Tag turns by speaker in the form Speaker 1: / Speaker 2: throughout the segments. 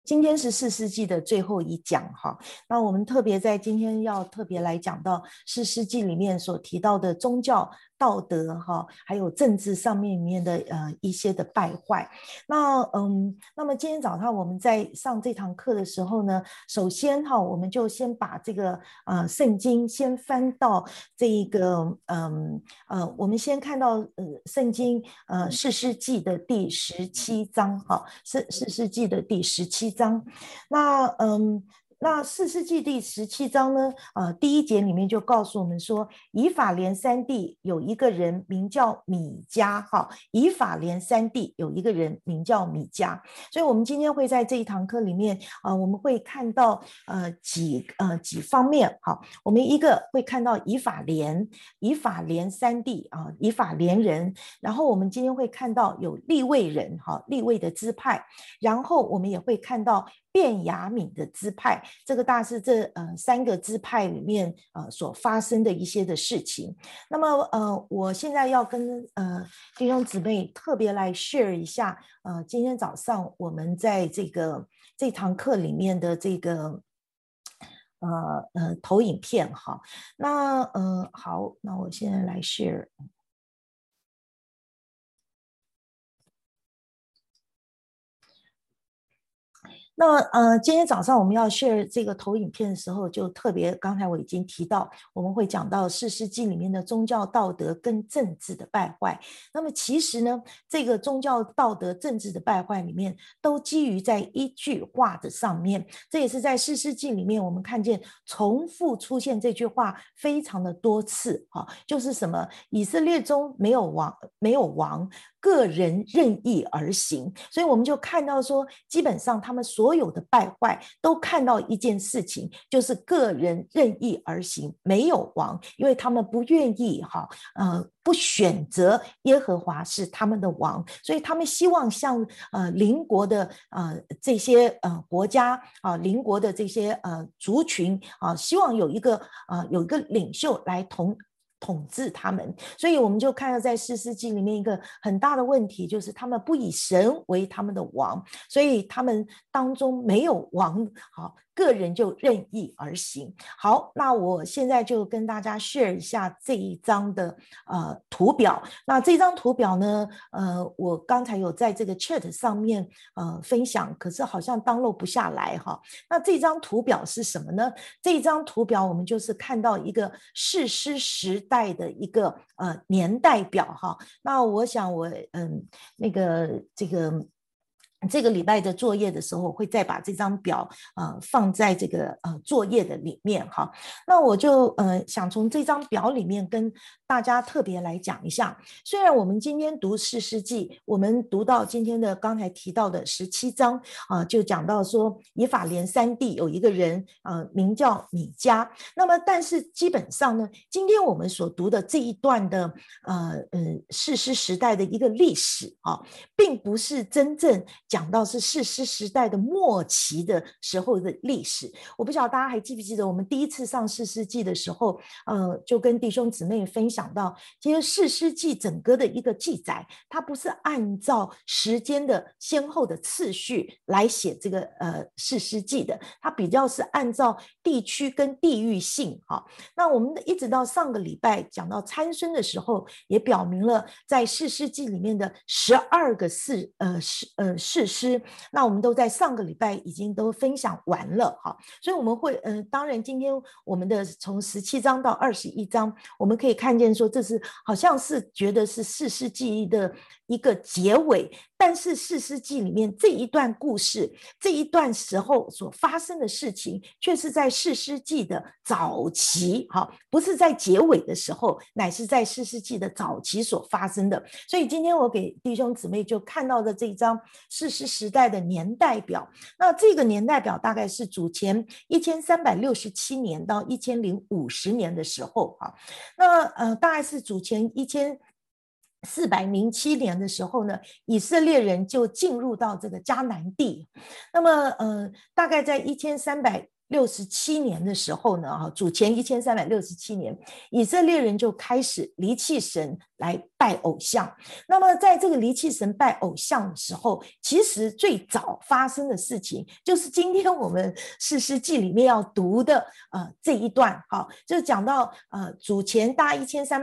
Speaker 1: 今天是士师记的最后一讲哈，那我们特别在今天要特别来讲到士师记里面所提到的宗教、道德哈，还有政治上面的一些的败坏。那么今天早上我们在上这堂课的时候呢，首先哈，我们就先把这个圣经先翻到这一个我们先看到圣经士师记的第17章哈，士师记的第17章。那那士师记第17章呢，第1节里面就告诉我们说，以法莲山地有一个人名叫米迦，哈，以法莲山地有一个人名叫米迦，所以我们今天会在这一堂课里面，我们会看到几方面，好，我们一个会看到以法莲山地啊，以法莲人，然后我们今天会看到有利未人，哈，利未的支派，然后我们也会看到便雅悯的支派，这个大是这3个支派里面所发生的一些的事情。那么我现在要跟弟兄姊妹特别来 share 一下今天早上我们在这堂课里面的这个投影片哈。那好，那我现在来 share。那今天早上我们要 share 这个投影片的时候，就特别刚才我已经提到，我们会讲到士师记里面的宗教道德跟政治的败坏。那么其实呢，这个宗教道德政治的败坏里面，都基于在一句话的上面。这也是在士师记里面我们看见重复出现这句话非常的多次啊，就是什么以色列中没有王，个人任意而行。所以我们就看到说，基本上他们所有的败坏都看到一件事情，就是个人任意而行，没有王，因为他们不愿意不选择耶和华是他们的王，所以他们希望像邻国的这些国家邻国的这些族群希望有一个领袖来统治他们。所以我们就看到在士师记里面一个很大的问题，就是他们不以神为他们的王，所以他们当中没有王，好，个人就任意而行。好，那我现在就跟大家 share 一下这一张的图表。那这张图表呢，我刚才有在这个 chat 上面分享，可是好像 download 不下来哈。那这张图表是什么呢？这张图表我们就是看到一个士师时代的一个年代表哈。那我想我这个礼拜的作业的时候，会再把这张表放在这个作业的里面哈。那我就想从这张表里面跟大家特别来讲一下。虽然我们今天读士师记，我们读到今天的刚才提到的17章就讲到说以法莲山地有一个人名叫米迦。那么但是基本上呢，今天我们所读的这一段的士师时代的一个历史并不是真正讲到是士师时代的末期的时候的历史。我不晓得大家还记不记得我们第一次上士师记的时候就跟弟兄姊妹分享到，其实士师记整个的一个记载，它不是按照时间的先后的次序来写这个士师记的，它比较是按照地区跟地域性那我们一直到上个礼拜讲到参孙的时候，也表明了在士师记里面的12个士师，那我们都在上个礼拜已经都分享完了所以我们会当然今天我们的从17章到21章，我们可以看见说这是好像是觉得是士师记的一个结尾，但是士师记里面这一段故事，这一段时候所发生的事情，却是在士师记的早期不是在结尾的时候，乃是在士师记的早期所发生的。所以今天我给弟兄姊妹就看到的这一张士师时代的年代表，那这个年代表大概是主前1367年到1050年的时候那大概是主前1407年的时候呢，以色列人就进入到这个迦南地。那么大概在1367年的时候呢主前1367年，以色列人就开始离弃神， 来拜偶像。那么在这个离弃神拜偶像的时候，其实最早发生的事情就是今天我们士师记里面要读的这一段，就讲到主前大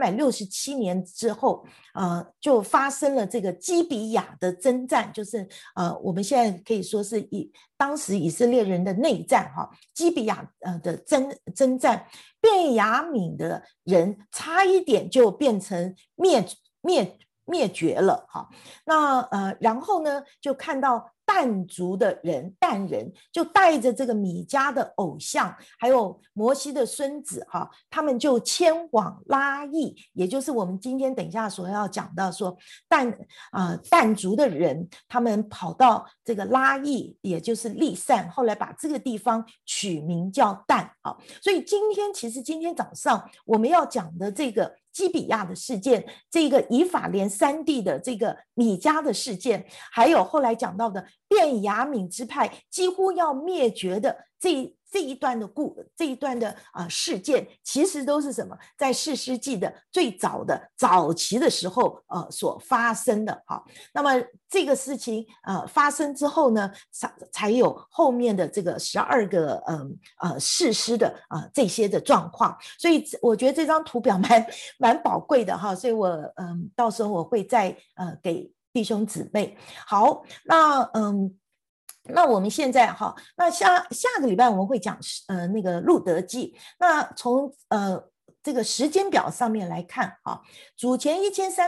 Speaker 1: 1367年之后，就发生了这个基比亚的征战，就是我们现在可以说是当时以色列人的内战，基比亚的征战，便雅悯的人差一点就变成灭绝了。那然后呢，就看到但族的人，但人就带着这个米迦的偶像，还有摩西的孙子，他们就迁往拉邑，也就是我们今天等一下所要讲到说但族的人，他们跑到这个拉邑，也就是利散，后来把这个地方取名叫但。所以其实今天早上我们要讲的这个基比亚的事件，这个以法莲山地的这个米迦的事件，还有后来讲到的便雅悯支派几乎要灭绝的这一段的事件，其实都是什么？在士师记的最早期的时候所发生的。那么这个事情发生之后呢，才有后面的这个12个士师的这些的状况。所以我觉得这张图表蛮宝贵的哈，所以我到时候我会再给弟兄姊妹。好，那我们现在那下个礼拜我们会讲那个路德记。那从这个时间表上面来看，主前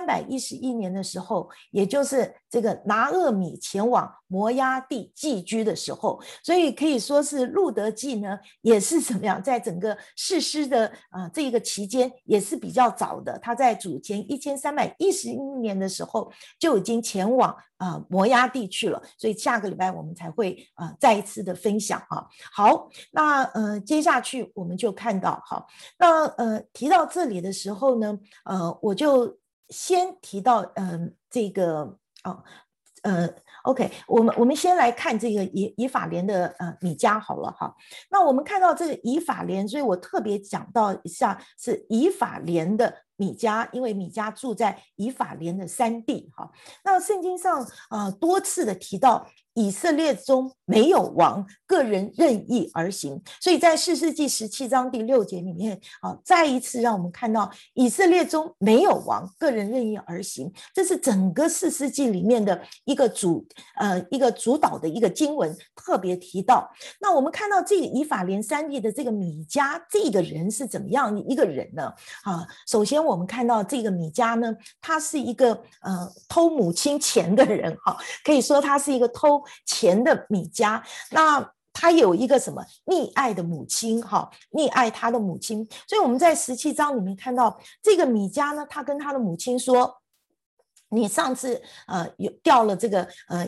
Speaker 1: 1311年的时候，也就是这个拿俄米前往摩押地寄居的时候，所以可以说是路德记呢也是怎么样，在整个士师的这一个期间也是比较早的。他在主前1311年的时候就已经前往摩押地去了，所以下个礼拜我们才会再一次的分享。好，那接下去我们就看到那提到这里的时候呢，我就先提到这个OK， 我们先来看这个以法莲的米迦好了哈。那我们看到这个以法莲，所以我特别讲到一下是以法莲的米迦，因为米迦住在以法莲的山地哈。那圣经上多次的提到以色列中没有王，个人任意而行，所以在士师记17章第6节里面再一次让我们看到以色列中没有王，个人任意而行，这是整个士师记里面的一个主导的一个经文特别提到。那我们看到这个以法莲山地的这个米迦，这个人是怎么样一个人呢？首先我们看到这个米迦呢，他是一个偷母亲钱的人，可以说他是一个偷钱的米迦。那他有一个什么溺爱的母亲，溺爱他的母亲。所以我们在17章里面看到这个米迦呢，他跟他的母亲说，你上次有掉了这个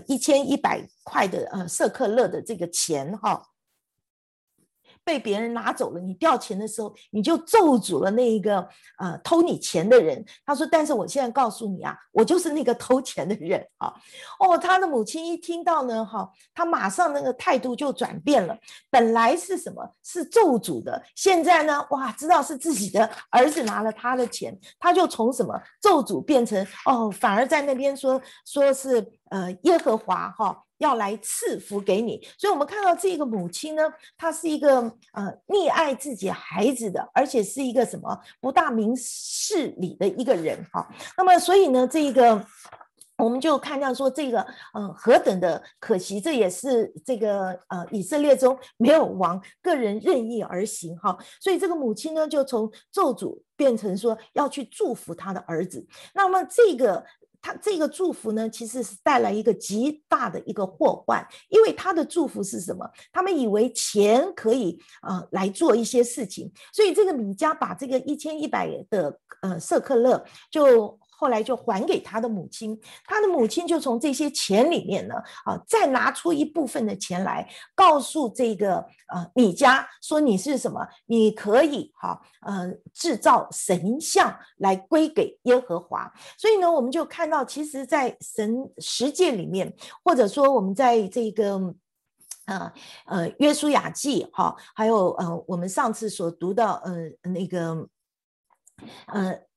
Speaker 1: 1100块的舍客勒的这个钱被别人拿走了，你掉钱的时候你就咒诅了那一个偷你钱的人。他说但是我现在告诉你我就是那个偷钱的人他的母亲一听到呢他马上那个态度就转变了，本来是什么是咒诅的，现在呢知道是自己的儿子拿了他的钱，他就从什么咒诅变成反而在那边说是耶和华要来赐福给你。所以我们看到这个母亲呢，她是一个溺爱自己孩子的，而且是一个什么不大明事理的一个人那么所以呢，这个我们就看到说这个何等的可惜，这也是这个以色列中没有王，个人任意而行所以这个母亲呢就从咒诅变成说要去祝福他的儿子。那么他这个祝福呢，其实是带来一个极大的一个祸患，因为他的祝福是什么？他们以为钱可以来做一些事情，所以这个米迦把这个1100的舍客勒就后来就还给他的母亲，他的母亲就从这些钱里面呢再拿出一部分的钱来，告诉这个米迦说你是什么？你可以制造神像来归给耶和华。所以呢，我们就看到其实在神十诫里面，或者说我们在这个约书亚记还有我们上次所读到那个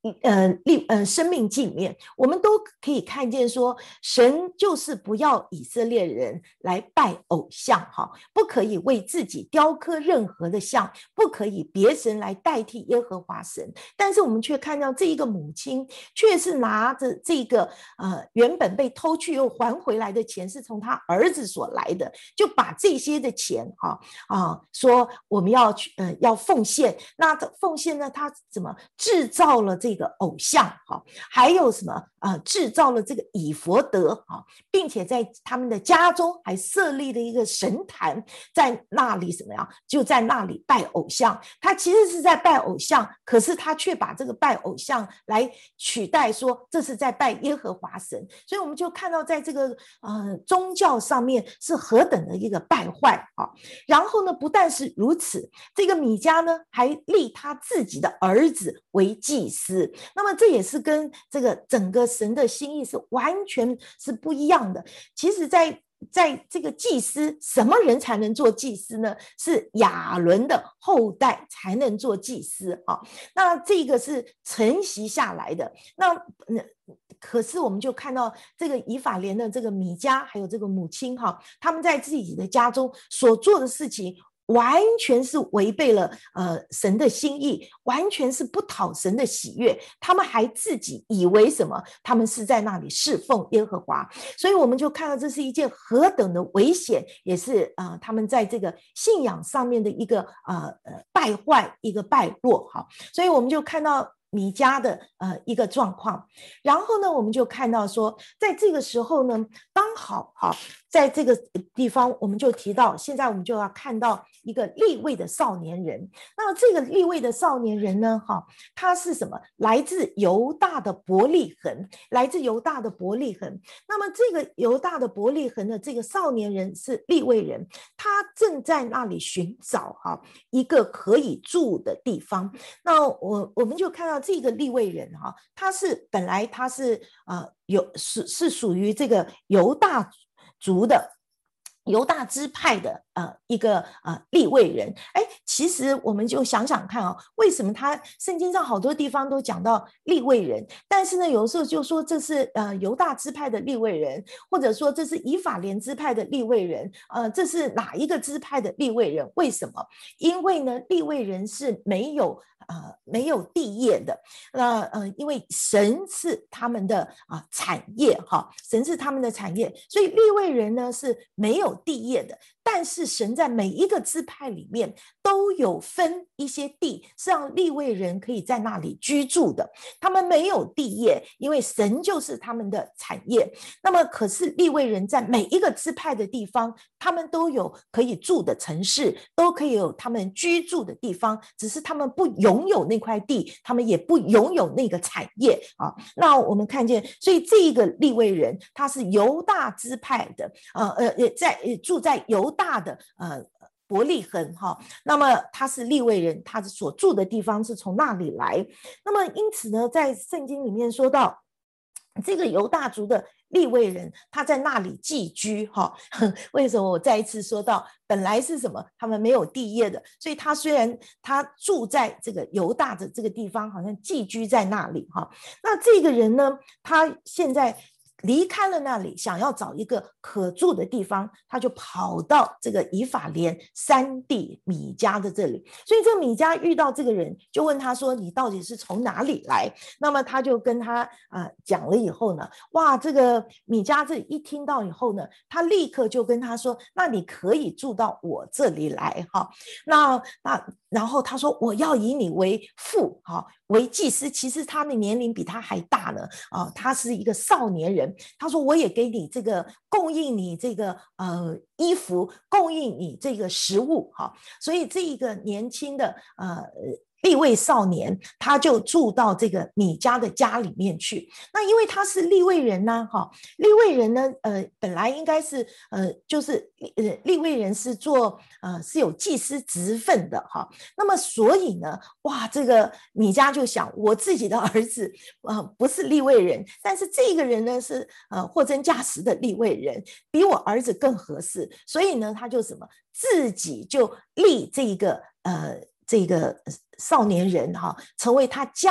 Speaker 1: 生命记里面，我们都可以看见说，神就是不要以色列人来拜偶像哈，不可以为自己雕刻任何的像，不可以别神来代替耶和华神。但是我们却看到这一个母亲，却是拿着这个原本被偷去又还回来的钱，是从他儿子所来的，就把这些的钱说我们要去要奉献。那奉献呢，他怎么制造了这个偶像还有什么制造了这个以弗得并且在他们的家中还设立了一个神坛，在那里什么样，就在那里拜偶像。他其实是在拜偶像，可是他却把这个拜偶像来取代说这是在拜耶和华神。所以我们就看到在这个宗教上面是何等的一个败坏然后呢，不但是如此，这个米迦呢还立他自己的儿子为祭司。那么这也是跟这个整个神的心意是完全是不一样的。其实在这个祭司，什么人才能做祭司呢？是亚伦的后代才能做祭司那这个是承袭下来的。那可是我们就看到这个以法莲的这个米迦还有这个母亲他们在自己的家中所做的事情完全是违背了神的心意，完全是不讨神的喜悦。他们还自己以为什么？他们是在那里侍奉耶和华。所以我们就看到这是一件何等的危险，也是他们在这个信仰上面的一个败坏，一个败落所以我们就看到米迦的一个状况。然后呢，我们就看到说，在这个时候呢，刚好在这个地方我们就提到，现在我们就要看到一个利未的少年人。那么这个利未的少年人呢他是什么？来自犹大的伯利恒，来自犹大的伯利恒。那么这个犹大的伯利恒的这个少年人是利未人，他正在那里寻找一个可以住的地方。那我们就看到这个利未人他是本来他是是属于这个犹大族的犹大支派的一个利未人。其实我们就想想看为什么他圣经上好多地方都讲到利未人，但是呢有时候就说这是犹大支派的利未人，或者说这是以法莲支派的利未人，这是哪一个支派的利未人？为什么？因为呢利未人是没有地业的。因为神是他们的产业神是他们的产业，所以利未人呢是没有地业的。但是神在每一个支派里面都有分一些地，是让利未人可以在那里居住的。他们没有地业，因为神就是他们的产业。那么可是利未人在每一个支派的地方，他们都有可以住的城市，都可以有他们居住的地方，只是他们不拥有那块地，他们也不拥有那个产业那我们看见，所以这个利未人他是犹大支派的住在犹大的伯利恒那么他是利未人，他所住的地方是从那里来。那么因此呢，在圣经里面说到这个犹大族的利未人，他在那里寄居为什么我再一次说到本来是什么？他们没有地业的，所以他虽然他住在这个犹大的这个地方，好像寄居在那里那这个人呢，他现在离开了那里，想要找一个可住的地方，他就跑到这个以法莲山地米迦的这里。所以这个米迦遇到这个人，就问他说：“你到底是从哪里来？”那么他就跟他讲了以后呢，哇，这个米迦这一听到以后呢，他立刻就跟他说：“那你可以住到我这里来然后他说：“我要以你为父为祭司。”其实他的年龄比他还大呢他是一个少年人。他说：“我也给你这个供应你这个衣服，供应你这个食物所以这一个年轻的利未少年，他就住到这个米迦的家里面去。那因为他是利未人呢利未人呢本来应该是就是利未人是做是有祭司职分的那么所以呢，哇，这个米迦就想，我自己的儿子不是利未人，但是这个人呢是货真价实的利未人，比我儿子更合适。所以呢，他就自己就立这个少年人成为他家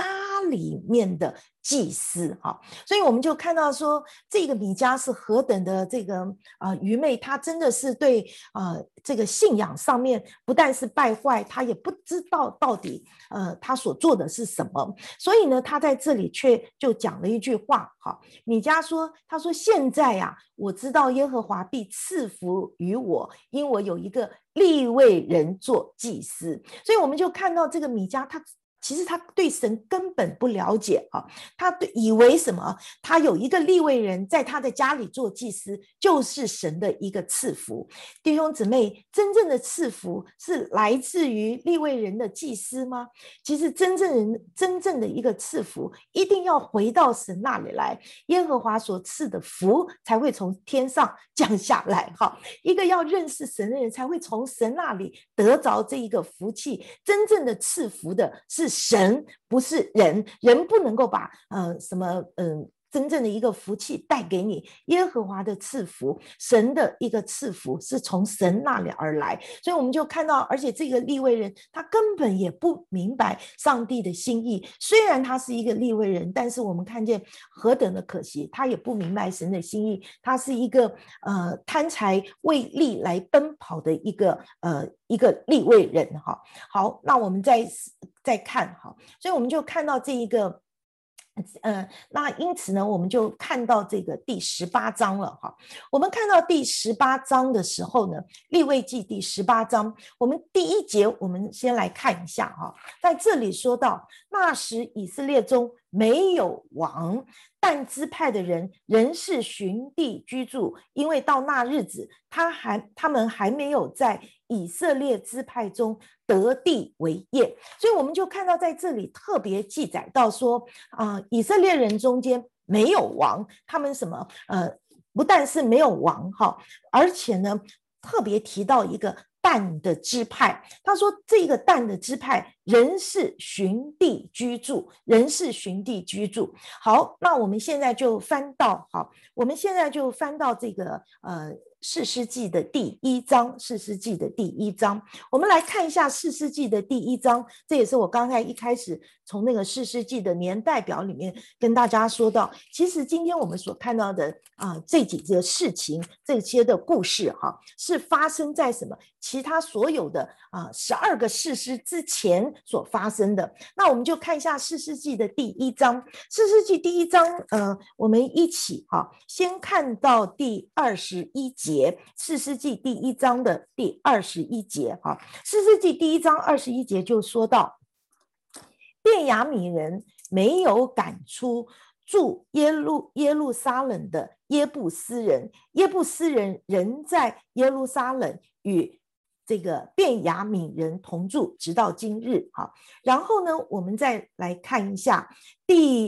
Speaker 1: 里面的祭司哈。所以我们就看到说，这个米迦是何等的这个愚昧，他真的是对这个信仰上面不但是败坏，他也不知道到底他所做的是什么。所以呢，他在这里却就讲了一句话哈，米迦说，他说现在啊，我知道耶和华必赐福于我，因我有一个利未人做祭司。所以我们就看到这个米迦，其实他对神根本不了解啊，他以为什么？他有一个利未人在他的家里做祭司，就是神的一个赐福。弟兄姊妹，真正的赐福是来自于利未人的祭司吗？其实真正的一个赐福，一定要回到神那里来，耶和华所赐的福才会从天上降下来。哈，一个要认识神的人才会从神那里得着这一个福气。真正的赐福的是神，不是人，人不能够把真正的一个福气带给你。耶和华的赐福，神的一个赐福是从神那里而来。所以我们就看到，而且这个利未人他根本也不明白上帝的心意，虽然他是一个利未人，但是我们看见何等的可惜，他也不明白神的心意，他是一个贪财为利来奔跑的一个利未人哈。好，那我们再看哈，所以我们就看到这一个那因此呢，我们就看到这个第18章了哈。我们看到第18章的时候呢，利未记第18章，我们第1节，我们先来看一下哈。在这里说到，那时以色列中没有王，但支派的人仍是寻地居住，因为到那日子，他们还没有在以色列支派中得地为业。所以我们就看到在这里特别记载到说以色列人中间没有王，他们什么不但是没有王哈，而且呢特别提到一个但的支派，他说这个但的支派仍是寻地居住，仍是寻地居住。好，那我们现在就翻到这个士师记的第1章，士师记的第1章，我们来看一下士师记的第1章，这也是我刚才一开始从那个士师记的年代表里面跟大家说到，其实今天我们所看到的这几个事情，这些的故事哈，是发生在什么？其他所有的12个士师之前所发生的。那我们就看一下士师记的第1章，士师记第1章我们一起先看到第21节，士师记第1章的第21节士师记第1章21节就说到，便雅悯人没有赶出住耶路撒冷的耶布斯人，耶布斯人仍在耶路撒冷与这个便雅悯人同住，直到今日。然后呢，我们再来看一下第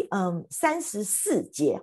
Speaker 1: 34节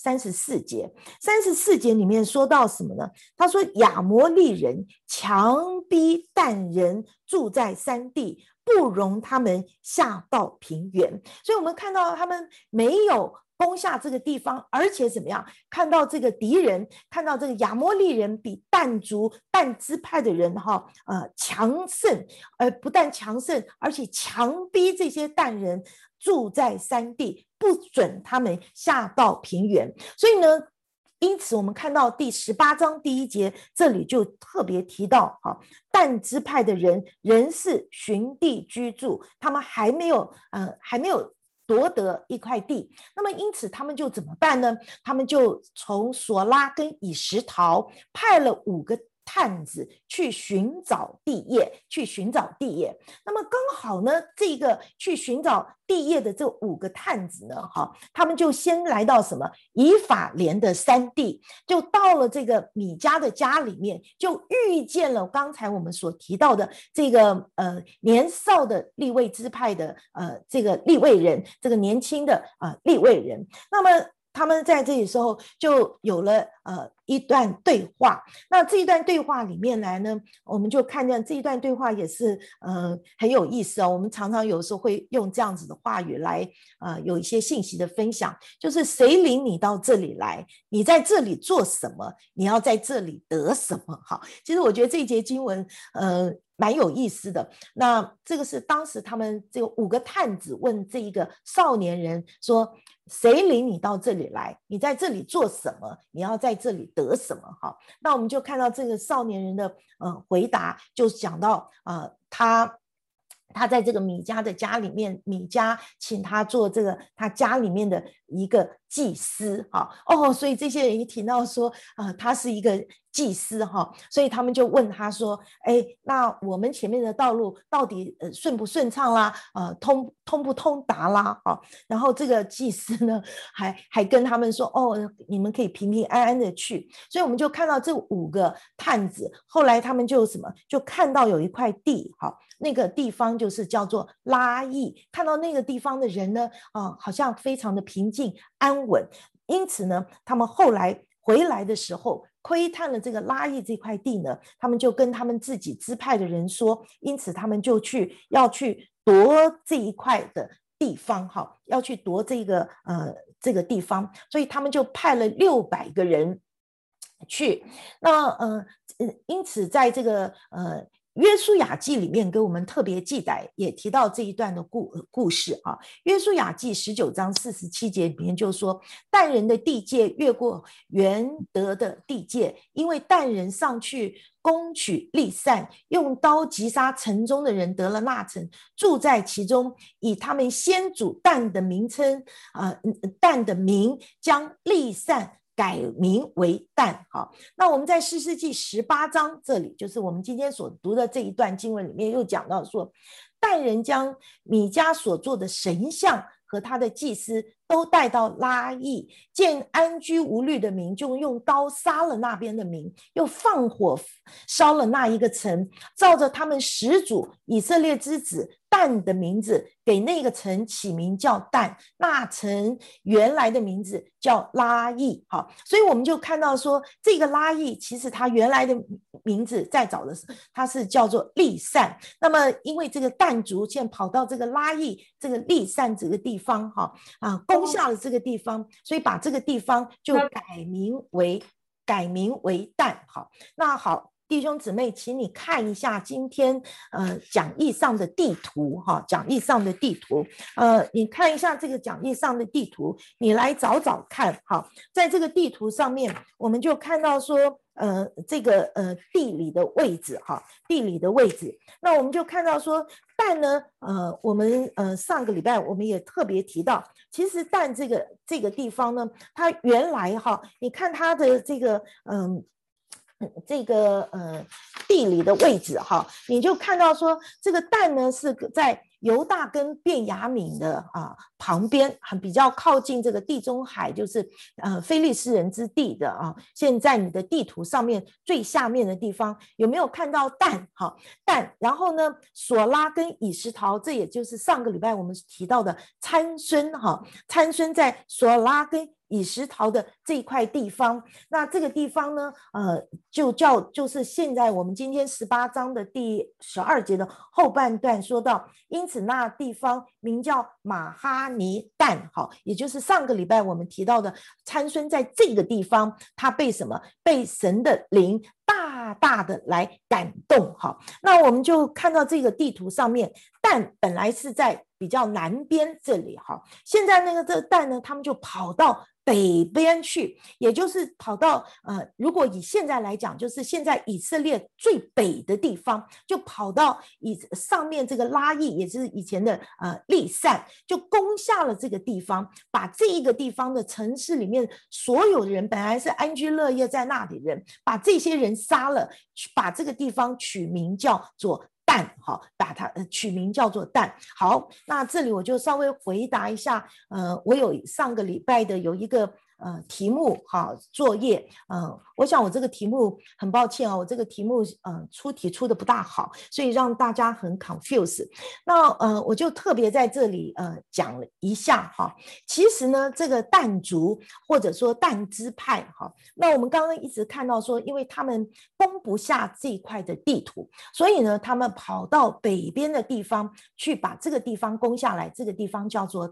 Speaker 1: 34节里面说到什么呢？他说亚摩利人强逼但人住在山地，不容他们下到平原。所以我们看到他们没有攻下这个地方，而且怎么样？看到这个敌人，看到这个亚摩利人比但支派的人强盛，不但强盛，而且强逼这些但人住在山地，不准他们下到平原。所以呢，因此我们看到第18章第1节，这里就特别提到但支派的人仍是寻地居住，他们还没有夺得一块地。那么因此他们就怎么办呢？他们就从索拉跟以实陶派了5个探子去寻找地业。那么刚好呢，这个去寻找地业的这5个探子呢，他们就先来到什么以法莲的山地，就到了这个米迦的家里面，就遇见了刚才我们所提到的这个年少的利未支派的这个利未人，这个年轻的利未人。那么他们在这里时候就有了一段对话。那这一段对话里面来呢，我们就看见这一段对话也是很有意思我们常常有时候会用这样子的话语来有一些信息的分享，就是谁领你到这里来，你在这里做什么，你要在这里得什么。好，其实我觉得这一节经文蛮有意思的。那这个是当时他们这个5个探子问这一个少年人说，谁领你到这里来？你在这里做什么？你要在这里得什么？好，那我们就看到这个少年人的回答，就讲到他在这个米迦的家里面，米迦请他做这个他家里面的一个祭司，所以这些人一听到说他是一个祭司所以他们就问他说，那我们前面的道路到底顺不顺畅啦，通不通达啦，然后这个祭司呢还跟他们说，你们可以平平安安的去。所以我们就看到这5个探子，后来他们就就看到有一块地，那个地方就是叫做拉邑，看到那个地方的人呢，好像非常的平静安稳，因此呢，他们后来回来的时候，窥探了这个拉邑这块地呢，他们就跟他们自己支派的人说，因此他们就要去夺这一块的地方，要去夺这个地方，所以他们就派了600个人去。那因此在这个约书亚记里面给我们特别记载，也提到这一段的故事约书亚记19章47节里面就说，但人的地界越过原得的地界，因为但人上去攻取利散，用刀击杀城中的人，得了那城，住在其中，以他们先祖但的名称但的名将利散改名为但。那我们在士师记18章这里，就是我们今天所读的这一段经文里面又讲到说，但人将米迦所做的神像和他的祭司都带到拉邑，见安居无虑的民，就用刀杀了那边的民，又放火烧了那一个城，照着他们始祖以色列之子但的名字，给那个城起名叫但，那城原来的名字叫拉邑。所以我们就看到说，这个拉邑其实它原来的名字在早的时候它是叫做利散，那么因为这个但族现在跑到这个拉邑这个利散这个地方攻下了这个地方，所以把这个地方就改名为但。那好，弟兄姊妹，请你看一下今天讲义上的地图讲义上的地图你看一下这个讲义上的地图，你来找找看在这个地图上面我们就看到说这个地理的位置地理的位置，那我们就看到说但呢我们上个礼拜我们也特别提到，其实但这个地方呢，它原来你看它的这个地理的位置你就看到说这个但呢是在犹大跟便雅悯的旁边，比较靠近这个地中海，就是非利士人之地的现在你的地图上面最下面的地方有没有看到但但，然后呢索拉跟以实陶，这也就是上个礼拜我们提到的参孙参孙在索拉跟以实陶的这一块地方，那这个地方呢就是现在我们今天18章的第12节的后半段说到，因此那地方名叫马哈尼但也就是上个礼拜我们提到的参孙在这个地方他被什么？被神的灵大大的来感动那我们就看到这个地图上面，但本来是在比较南边这里现在这个但呢他们就跑到北边去，也就是跑到如果以现在来讲，就是现在以色列最北的地方，就跑到上面这个拉邑，也就是以前的利散，就攻下了这个地方，把这一个地方的城市里面所有人本来是安居乐业在那里人，把这些人杀了，把这个地方取名叫做但把它取名叫做但。好，那这里我就稍微回答一下我有上个礼拜的有一个题目作业我想我这个题目很抱歉我这个题目出题出的不大好，所以让大家很 confuse。 那我就特别在这里讲了一下其实呢这个但族或者说但支派那我们刚刚一直看到说，因为他们攻不下这一块的地图，所以呢他们跑到北边的地方去把这个地方攻下来，这个地方叫做但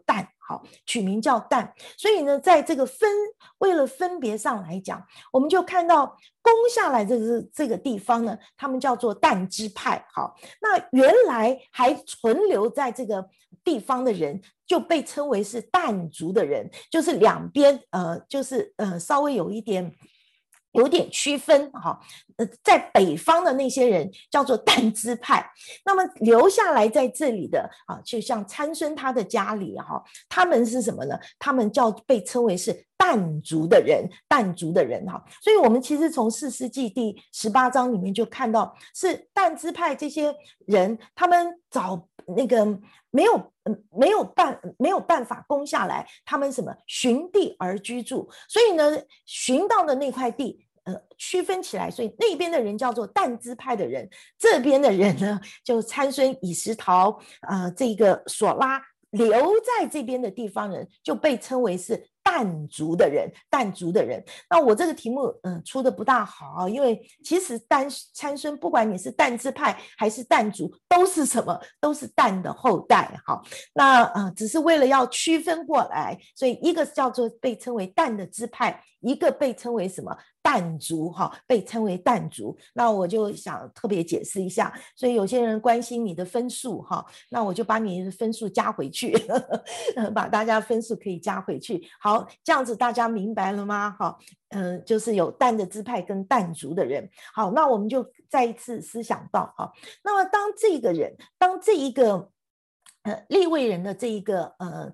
Speaker 1: 好，取名叫但。所以呢，在这个为了分别上来讲，我们就看到攻下来这个地方呢，他们叫做但支派。好，那原来还存留在这个地方的人就被称为是但族的人，就是两边就是稍微有点区分哈，在北方的那些人叫做但支派，那么留下来在这里的就像参孙他的家里哈，他们是什么呢？他们被称为是但族的人哈，所以我们其实从士师记第18章里面就看到，是但支派这些人，他们找那个没有办法攻下来，他们什么寻地而居住，所以呢，寻到的那块地。区分起来，所以那边的人叫做但支派的人，这边的人呢，就参孙、以实陶、这个索拉留在这边的地方人，就被称为是但族的人。那我这个题目出的不大好，因为其实参孙不管你是但支派还是但族，都是什么？都是但的后代。好，那只是为了要区分过来，所以一个叫做被称为但的支派，一个被称为什么？但族哈，被称为但族。那我就想特别解释一下，所以有些人关心你的分数哈，那我就把你的分数加回去，把大家分数可以加回去。好，这样子大家明白了吗？好，就是有但的支派跟但族的人。好，那我们就再一次思想到哈，那么当这一个利未人的这一个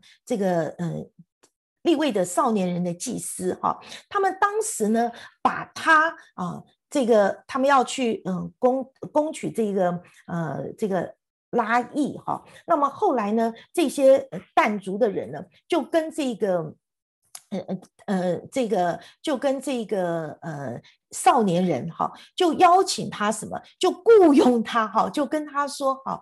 Speaker 1: 利未的少年人的祭司哈，他们当时呢把他他们要去攻取这个拉邑哈，那么后来呢，这些但族的人呢就跟这个少年人哈，就邀请他什么，就雇佣他哈，就跟他说哈，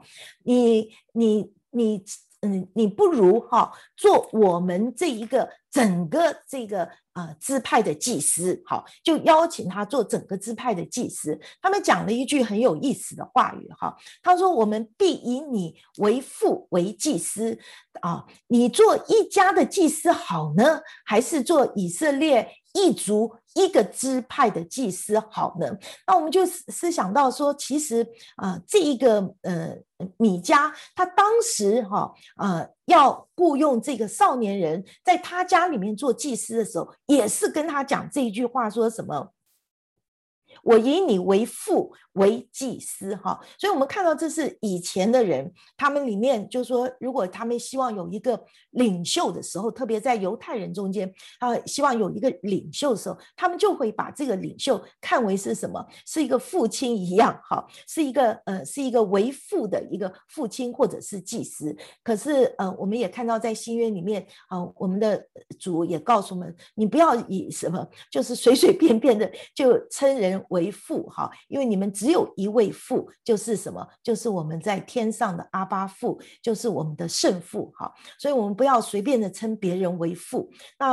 Speaker 1: 你不如做我们这一个整个这个支派的祭司，好，就邀请他做整个支派的祭司。他们讲了一句很有意思的话语哈，他说：“我们必以你为父为祭司你做一家的祭司好呢，还是做以色列一族一个支派的祭司好呢？”那我们就思想到说，其实这一个米迦他当时要雇佣这个少年人在他家里面做祭司的时候，也是跟他讲这一句话，说什么？我以你为父为祭司哈，所以我们看到这是以前的人，他们里面就是说，如果他们希望有一个领袖的时候，特别在犹太人中间希望有一个领袖的时候，他们就会把这个领袖看为是什么？是一个父亲一样哈，是一个为父的一个父亲或者是祭司。可是我们也看到在新约里面我们的主也告诉我们，你不要以什么就是随随便便的就称人为父哈，因为你们只有一位父，就是什么？就是我们在天上的阿爸父，就是我们的圣父哈。所以我们不要随便的称别人为父。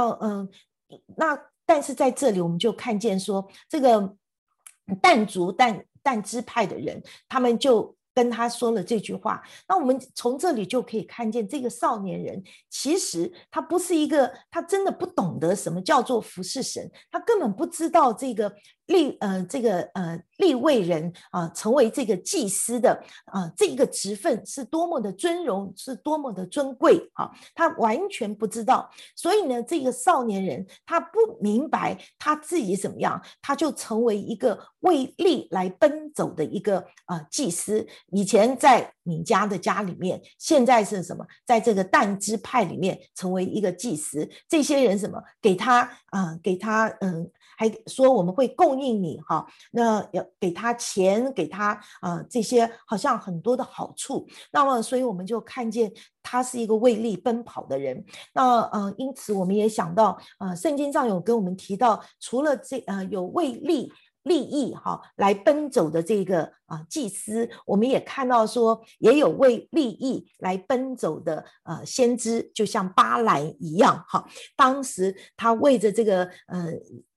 Speaker 1: 但是在这里我们就看见说，这个但族但支派的人，他们就跟他说了这句话。那我们从这里就可以看见，这个少年人其实他不是他真的不懂得什么叫做服侍神，他根本不知道这个利未人成为这个祭司的这个职分是多么的尊荣，是多么的尊贵他完全不知道。所以呢，这个少年人他不明白他自己怎么样，他就成为一个为利来奔走的一个祭司。以前在米迦的家里面，现在是什么？在这个但支派里面成为一个祭司。这些人什么？给他还说我们会供应你那要给他钱，给他这些好像很多的好处。那么所以我们就看见他是一个为利奔跑的人。那因此我们也想到圣经上有跟我们提到，除了有为利益来奔走的这个祭司，我们也看到说也有为利益来奔走的先知，就像巴兰一样当时他为着这个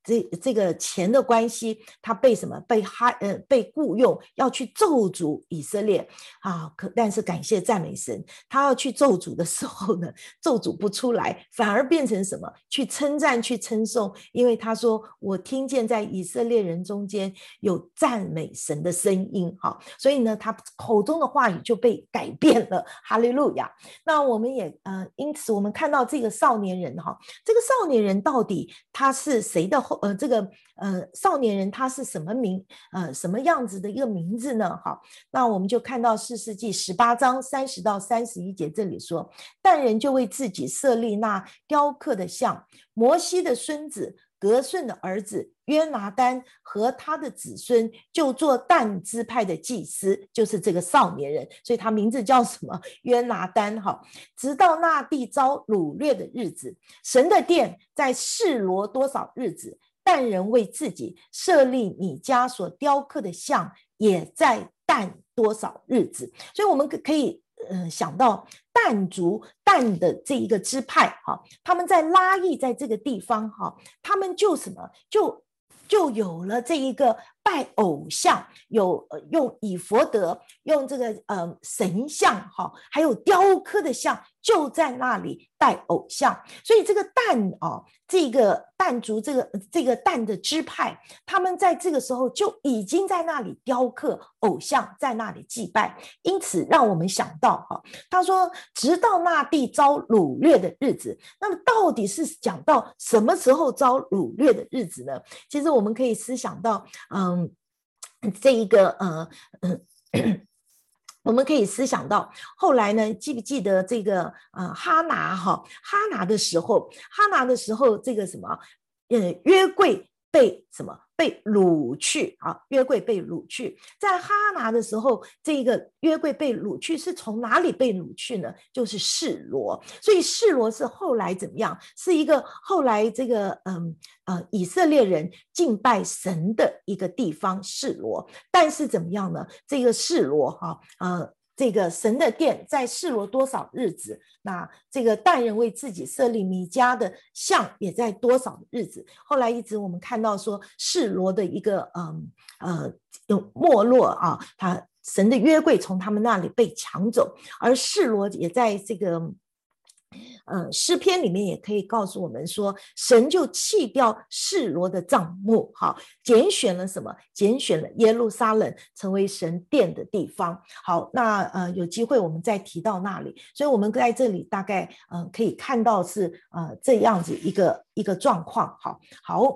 Speaker 1: 这个钱的关系，他被什么被雇佣要去咒诅以色列啊，但是感谢赞美神，他要去咒诅的时候呢，咒诅不出来，反而变成什么？去称赞去称颂，因为他说我听见在以色列人中间有赞美神的声音，好，所以呢他口中的话语就被改变了，哈利路亚。那我们也因此我们看到这个少年人哈，这个少年人到底他是谁的这个少年人他是什么样子的一个名字呢？好，那我们就看到士师记18章30到31节，这里说，但人就为自己设立那雕刻的像，摩西的孙子革顺的儿子约拿单和他的子孙就做但支派的祭司，就是这个少年人，所以他名字叫什么？约拿单。直到那地遭掳掠的日子，神的殿在示罗多少日子，但人为自己设立你家所雕刻的像，也在但多少日子。所以我们可以想到但族但的这一个支派，他们在拉邑在这个地方，他们就什么就有了这一个拜偶像，有用以弗得，用这个神像，还有雕刻的像，就在那里拜偶像。所以这个但这个但族这个但的支派，他们在这个时候就已经在那里雕刻偶像，在那里祭拜。因此让我们想到他说直到那地遭掳掠的日子，那么到底是讲到什么时候遭掳掠的日子呢？其实我们可以思想到这一个我们可以思想到后来呢，记不记得这个哈拿的时候，这个什么约柜被什么被掳去约柜被掳去。在哈拿的时候，这个约柜被掳去是从哪里被掳去呢？就是示罗。所以示罗是后来怎么样？是一个后来这个以色列人敬拜神的一个地方，示罗。但是怎么样呢？这个示罗这个神的殿在示罗多少日子，那这个但人为自己设立米迦的像也在多少日子。后来一直我们看到说示罗的一个没落他神的约柜从他们那里被抢走，而示罗也在这个诗篇里面也可以告诉我们说，神就弃掉示罗的帐幕，拣选了什么？拣选了耶路撒冷成为神殿的地方。好，那有机会我们再提到那里。所以我们在这里大概可以看到是这样子一个状况。好，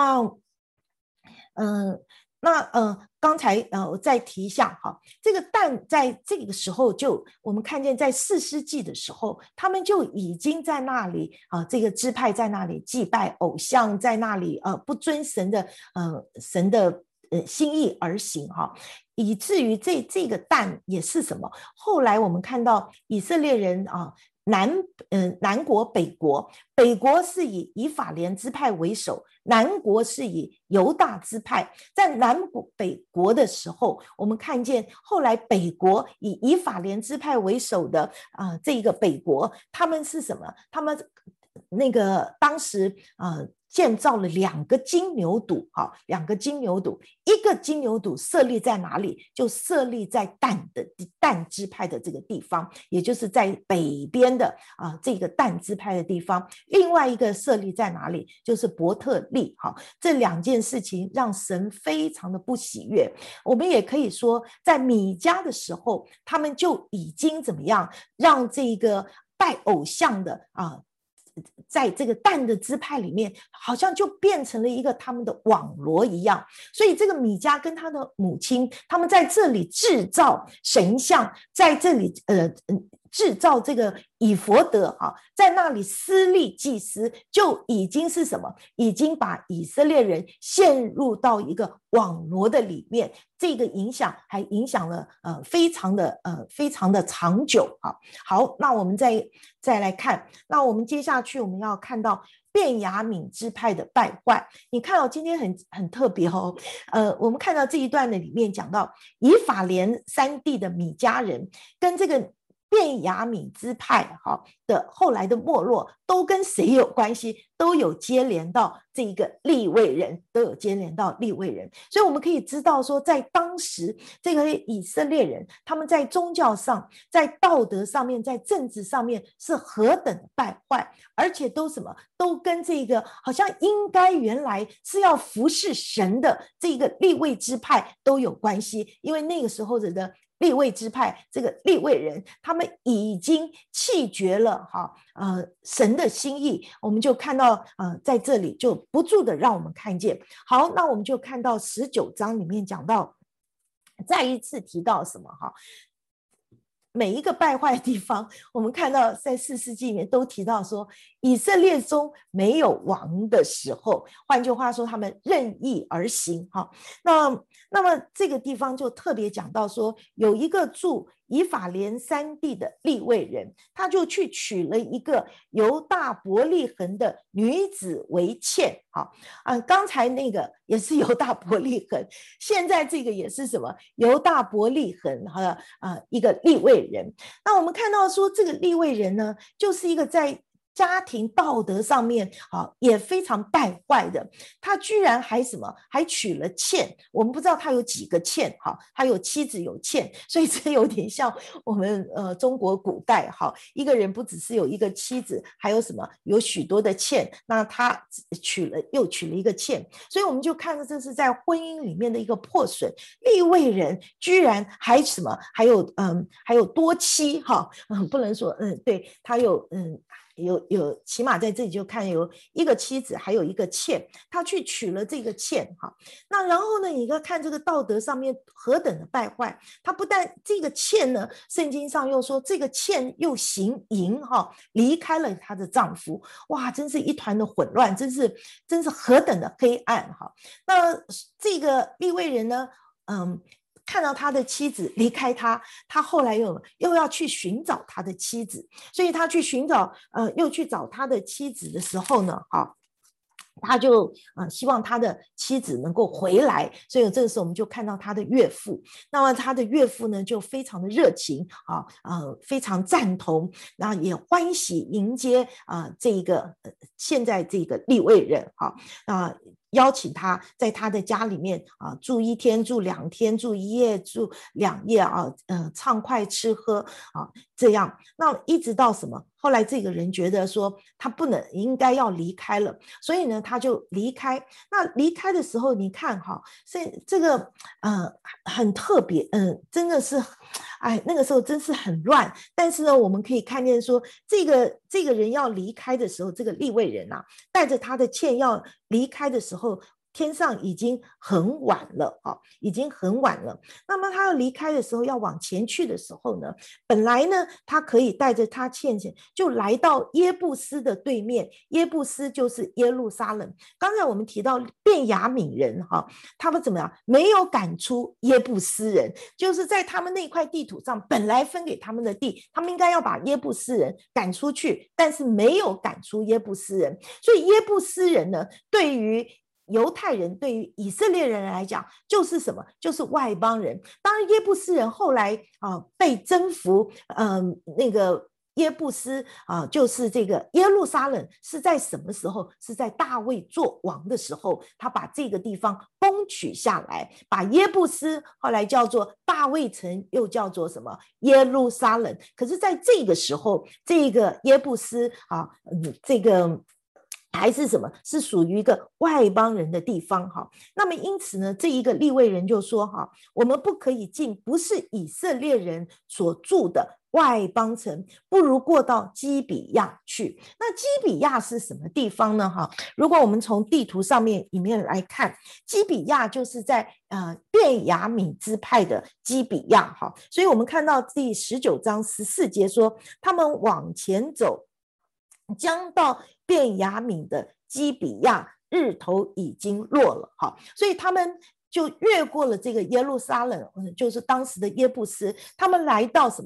Speaker 1: 那刚才我再提一下这个但在这个时候就我们看见在士师记的时候，他们就已经在那里这个支派在那里祭拜偶像，在那里不遵神的心意而行以至于这个但也是什么？后来我们看到以色列人南国北国，北国是以法莲支派为首，南国是以犹大支派。在南北国的时候，我们看见后来北国以法莲支派为首的这个北国，他们是什么？他们那个当时建造了2个金牛犊，2个金牛犊，一个金牛犊设立在哪里？就设立在但支派的这个地方，也就是在北边的这个但支派的地方。另外一个设立在哪里？就是伯特利。这2件事情让神非常的不喜悦。我们也可以说，在米迦的时候，他们就已经怎么样，让这个拜偶像的在这个但的支派里面，好像就变成了一个他们的网罗一样。所以这个米迦跟他的母亲，他们在这里制造神像，在这里制造这个以弗得在那里私立祭司，就已经是什么？已经把以色列人陷入到一个网罗的里面。这个影响还影响了非常的长久。好，那我们再来看，那我们接下去我们要看到便雅悯支派的败坏。你看今天很特别我们看到这一段的里面讲到以法莲山地的米迦人跟这个便雅悯支派的后来的没落都跟谁有关系？都有接连到这个利未人，都有接连到利未人。所以我们可以知道说，在当时这个以色列人，他们在宗教上、在道德上面、在政治上面是何等的败坏，而且都什么，都跟这个好像应该原来是要服侍神的这个利未支派都有关系。因为那个时候的利未支派，这个利未人，他们已经弃绝了神的心意。我们就看到在这里就不住的让我们看见。好，那我们就看到19章里面讲到，再一次提到什么每一个败坏的地方，我们看到在4世纪里面都提到说，以色列中没有王的时候，换句话说，他们任意而行。那么这个地方就特别讲到说，有一个住以法莲山地的利未人，他就去娶了一个犹大伯利恒的女子为妾。刚才那个也是犹大伯利恒，现在这个也是什么？犹大伯利恒一个利未人。那我们看到说，这个利未人呢，就是一个在家庭道德上面也非常败坏的。他居然还娶了妾。我们不知道他有几个妾，他有妻子有妾，所以这有点像我们中国古代一个人不只是有一个妻子，还有有许多的妾。那他又娶了一个妾，所以我们就看到这是在婚姻里面的一个破损。利未人居然还有多妻不能说对，他有起码在这里就看有一个妻子，还有一个妾，他去娶了这个妾。那然后呢，你要看这个道德上面何等的败坏。他不但这个妾呢，圣经上又说这个妾又行淫离开了她的丈夫。哇，真是一团的混乱，真是何等的黑暗。那这个利未人呢，看到他的妻子离开他，他后来又要去寻找他的妻子，所以他去又去找他的妻子的时候呢，他就希望他的妻子能够回来。所以这个时候我们就看到他的岳父，那么他的岳父呢就非常的热情非常赞同，然后也欢喜迎接这个现在这个利未人邀请他在他的家里面住1天住2天住1夜住2夜畅快吃喝这样。那一直到什么？后来这个人觉得说他应该要离开了，所以呢他就离开。那离开的时候你看这个很特别，真的是那个时候真是很乱。但是呢我们可以看见说这个人要离开的时候，这个利未人带着他的妾要离开的时候，天上已经很晚了已经很晚了。那么他要离开的时候，要往前去的时候呢，本来呢他可以带着他妾就来到耶布斯的对面。耶布斯就是耶路撒冷。刚才我们提到便雅悯人他们怎么样？没有赶出耶布斯人，就是在他们那块地图上本来分给他们的地，他们应该要把耶布斯人赶出去，但是没有赶出耶布斯人。所以耶布斯人呢，对于犹太人，对于以色列人来讲，就是什么？就是外邦人。当然耶布斯人后来被征服，那个耶布斯就是这个耶路撒冷是在什么时候？是在大卫做王的时候，他把这个地方攻取下来，把耶布斯后来叫做大卫城，又叫做什么？耶路撒冷。可是在这个时候，这个耶布斯这个还是什么？是属于一个外邦人的地方那么因此呢，这一个利未人就说我们不可以进不是以色列人所住的外邦城，不如过到基比亚去。那基比亚是什么地方呢如果我们从地图上面里面来看，基比亚就是在便雅悯支派的基比亚所以我们看到第19章14节说，他们往前走，将到便雅悯的基比亚，日头已经落了所以他们就越过了这个耶路撒冷，就是当时的耶布斯，他们来到什么？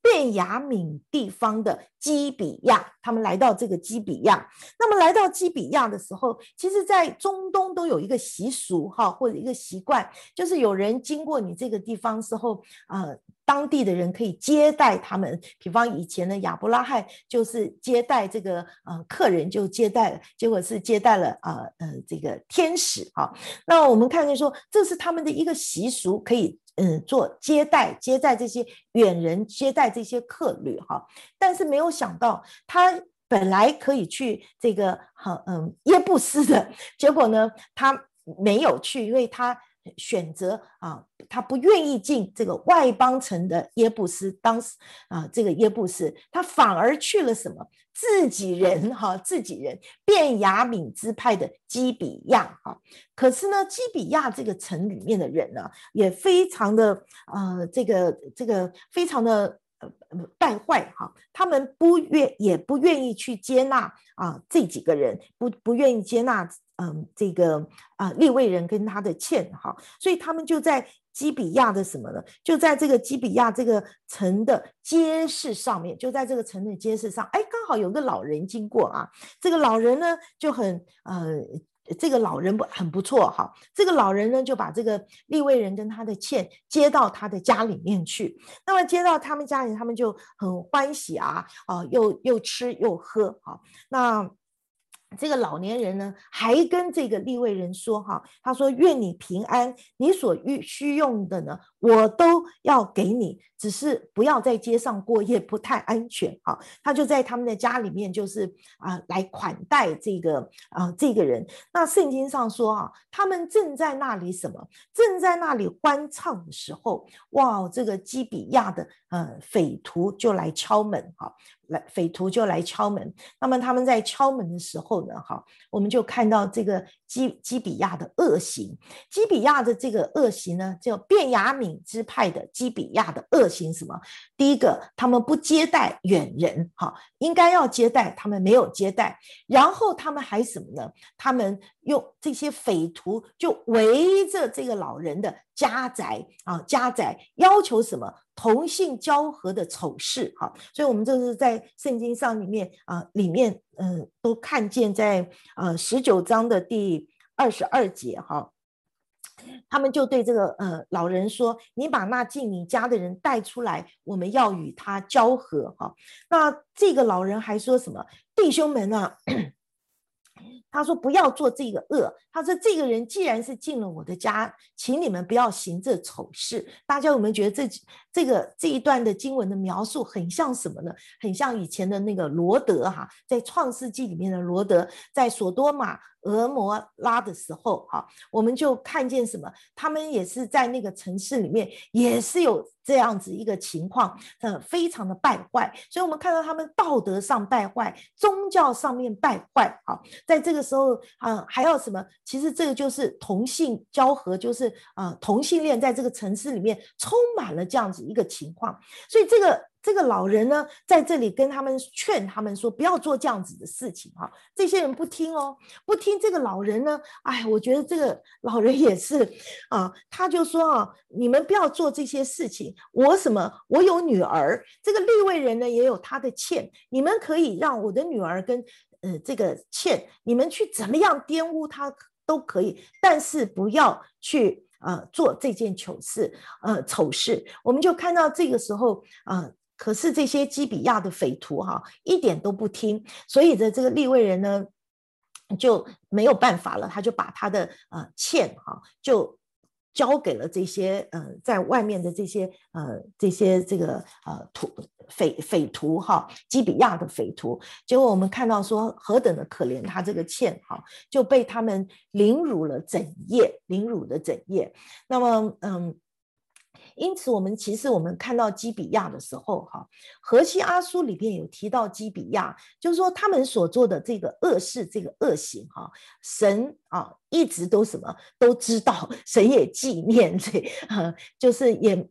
Speaker 1: 便雅悯地方的基比亚，他们来到这个基比亚。那么来到基比亚的时候，其实在中东都有一个习俗或者一个习惯，就是有人经过你这个地方时候，当地的人可以接待他们。比方以前的亚伯拉罕就是接待这个客人，就接待了，结果是接待了这个天使哈。那我们看见说，这是他们的一个习俗，可以做接待这些远人，接待这些客旅哈。但是没有想到他本来可以去这个耶布斯的，结果呢他没有去，因为他选择他不愿意进这个外邦城的耶布斯，当时这个耶布斯，他反而去了什么？自己人便雅悯支派的基比亚哈。可是呢，基比亚这个城里面的人呢，也非常的这个非常的败坏哈，他们也不愿意去接纳这几个人，不愿意接纳这个利未人跟他的妾哈，所以他们就在基比亚的什么呢？就在这个基比亚这个城的街市上面，就在这个城的街市上，刚好有个老人经过这个老人呢就很这个老人很不错哈，这个老人呢就把这个利未人跟他的妾接到他的家里面去。那么接到他们家里，他们就很欢喜又吃又喝那这个老年人呢，还跟这个利未人说他说愿你平安，你所需用的呢，我都要给你，只是不要在街上过夜，不太安全他就在他们的家里面，就是来款待这个人。那圣经上说他们正在那里什么？正在那里欢唱的时候，哇，这个基比亚的匪徒就来敲门匪徒就来敲门。那么他们在敲门的时候呢我们就看到这个基比亚的恶行。基比亚的这个恶行呢，叫便雅悯支派的基比亚的恶行什么？第一个，他们不接待远人应该要接待，他们没有接待。然后他们还什么呢？他们用这些匪徒就围着这个老人的家宅要求什么？同性交合的丑事所以我们这是在圣经上里面都看见在19章的第22节他们就对这个老人说，你把那进你家的人带出来，我们要与他交合那这个老人还说什么？弟兄们他说不要做这个恶，他说这个人既然是进了我的家，请你们不要行这丑事。大家有没有觉得这一段的经文的描述很像什么呢？很像以前的那个罗德在创世纪里面的罗德，在索多玛俄摩拉的时候我们就看见什么？他们也是在那个城市里面也是有这样子一个情况非常的败坏。所以我们看到他们道德上败坏，宗教上面败坏在这个时候还要什么？其实这个就是同性交合，就是同性恋在这个城市里面充满了这样子一个情况。所以这个老人呢，在这里跟他们劝他们说不要做这样子的事情这些人不听不听。这个老人呢，我觉得这个老人也是他就说你们不要做这些事情。我有女儿，这个利未人呢也有他的妾，你们可以让我的女儿跟这个妾，你们去怎么样玷污他都可以，但是不要去做这件丑事。我们就看到这个时候可是这些基比亚的匪徒一点都不听，所以这个利未人呢就没有办法了，他就把他的妾就交给了这些在外面的这些这个匪徒基比亚的匪徒。结果我们看到说何等的可怜，他这个妾就被他们凌辱了整夜。那么因此其实我们看到基比亚的时候何西阿书里面有提到基比亚，就是说他们所做的这个恶事，这个恶行神一直都什么都知道，神也纪念就是也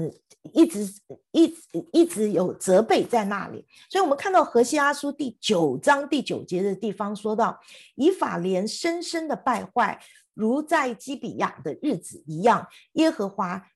Speaker 1: 一直有责备在那里。所以我们看到何西阿书第9章第9节的地方说到，以法莲深深的败坏，如在基比亚的日子一样，耶和华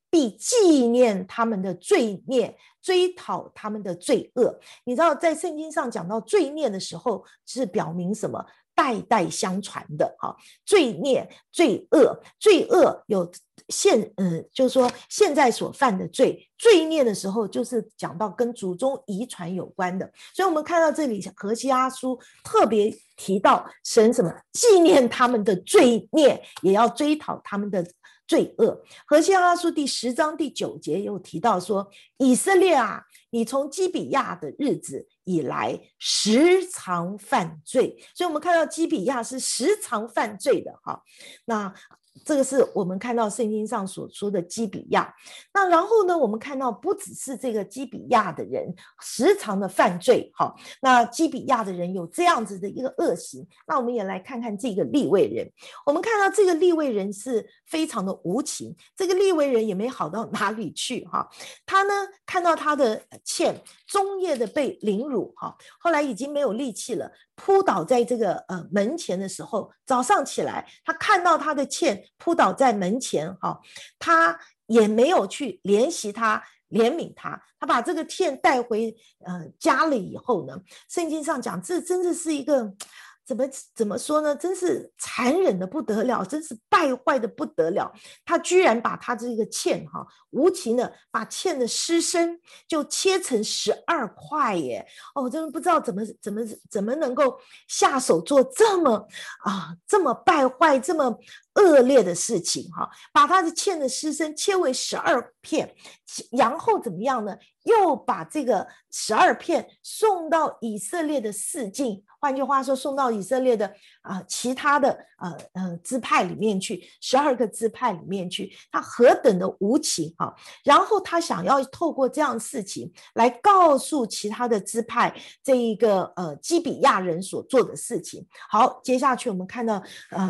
Speaker 1: 必纪念他们的罪孽，追讨他们的罪恶。你知道在圣经上讲到罪孽的时候，是表明什么？代代相传的罪孽、罪恶，罪恶有就是说现在所犯的罪，罪孽的时候就是讲到跟祖宗遗传有关的。所以我们看到这里何西阿书特别提到神什么纪念他们的罪孽，也要追讨他们的罪恶。何西阿书第10章第9节又提到说，以色列啊，你从基比亚的日子以来时常犯罪。所以我们看到基比亚是时常犯罪的那这个是我们看到圣经上所说的基比亚。那然后呢，我们看到不只是这个基比亚的人时常的犯罪那基比亚的人有这样子的一个恶行。那我们也来看看这个利未人。我们看到这个利未人是非常的无情，这个利未人也没好到哪里去他呢看到他的妾终夜的被凌辱后来已经没有力气了，扑倒在这个门前的时候，早上起来他看到他的妾扑倒在门前他也没有去怜惜他怜悯他，他把这个妾带回家里以后呢，圣经上讲这真的是一个怎么说呢，真是残忍的不得了，真是败坏的不得了。他居然把他这个妾无情的把妾的尸身就切成12块耶！我真的不知道怎么能够下手做这么败坏这么恶劣的事情把他的妾的尸身切为12片，然后怎么样呢？又把这个12片送到以色列的四境，换句话说，送到以色列的其他的支派里面去，12个支派里面去，他何等的无情然后他想要透过这样的事情来告诉其他的支派这一个基比亚人所做的事情。好，接下去我们看到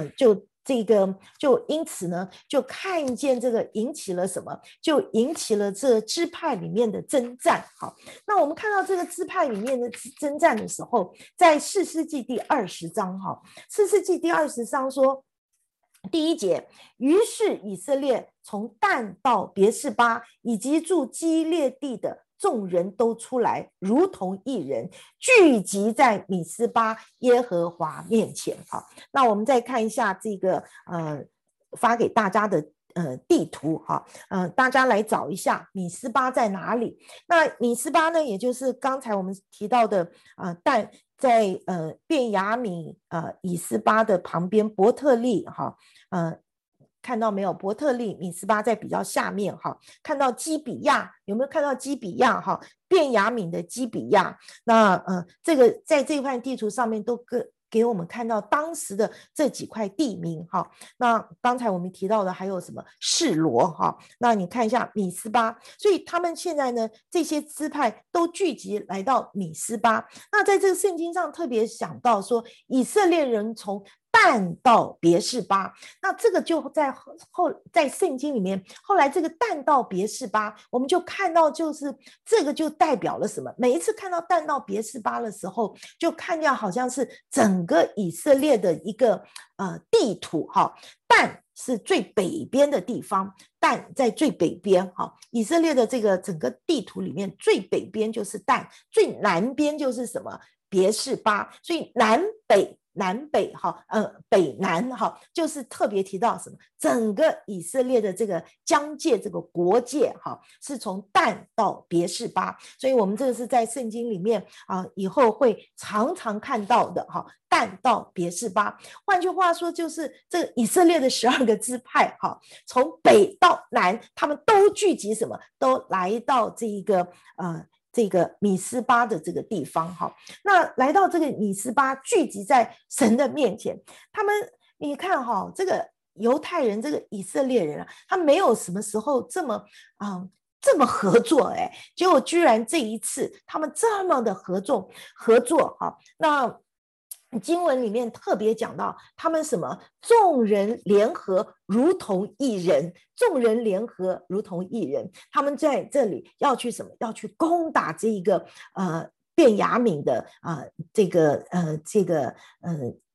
Speaker 1: 就因此呢，就看见这个引起了什么？就引起了这支派里面的征战。那我们看到这个支派里面的征战的时候，在士师记第20章士师记第20章说第1节，于是以色列从但到别是巴以及住基列地的众人都出来，如同一人，聚集在米斯巴耶和华面前。那我们再看一下这个发给大家的地图大家来找一下米斯巴在哪里。那米斯巴呢，也就是刚才我们提到的但在便雅悯以斯巴的旁边，伯特利看到没有？伯特利、米斯巴在比较下面看到基比亚，有没有看到基比亚便雅悯的基比亚。那这个在这块地图上面都给我们看到当时的这几块地名那刚才我们提到的还有什么示罗那你看一下米斯巴，所以他们现在呢这些支派都聚集来到米斯巴。那在这个圣经上特别想到说，以色列人从但到别是巴，那这个就在圣经里面，后来这个但到别是巴，我们就看到就是这个就代表了什么？每一次看到但到别是巴的时候，就看见好像是整个以色列的一个地图但是最北边的地方，但在最北边以色列的这个整个地图里面，最北边就是但，最南边就是什么？别是巴，所以南北北南就是特别提到什么？整个以色列的这个疆界，这个国界是从但到别是巴，所以我们这个是在圣经里面以后会常常看到的但到别是巴。换句话说，就是这个以色列的12个支派从北到南，他们都聚集什么？都来到这个米斯巴的这个地方那来到这个米斯巴，聚集在神的面前。他们你看这个犹太人，这个以色列人他没有什么时候这么合作结果居然这一次他们这么的合作那经文里面特别讲到他们什么？众人联合如同一人，众人联合如同一人，他们在这里要去什么？要去攻打这一个便雅悯的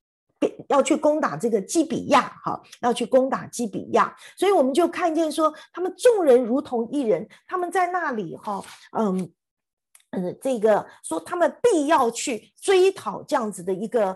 Speaker 1: 要去攻打这个基比亚，要去攻打基比亚，所以我们就看见说，他们众人如同一人，他们在那里这个说他们必要去追讨这样子的一个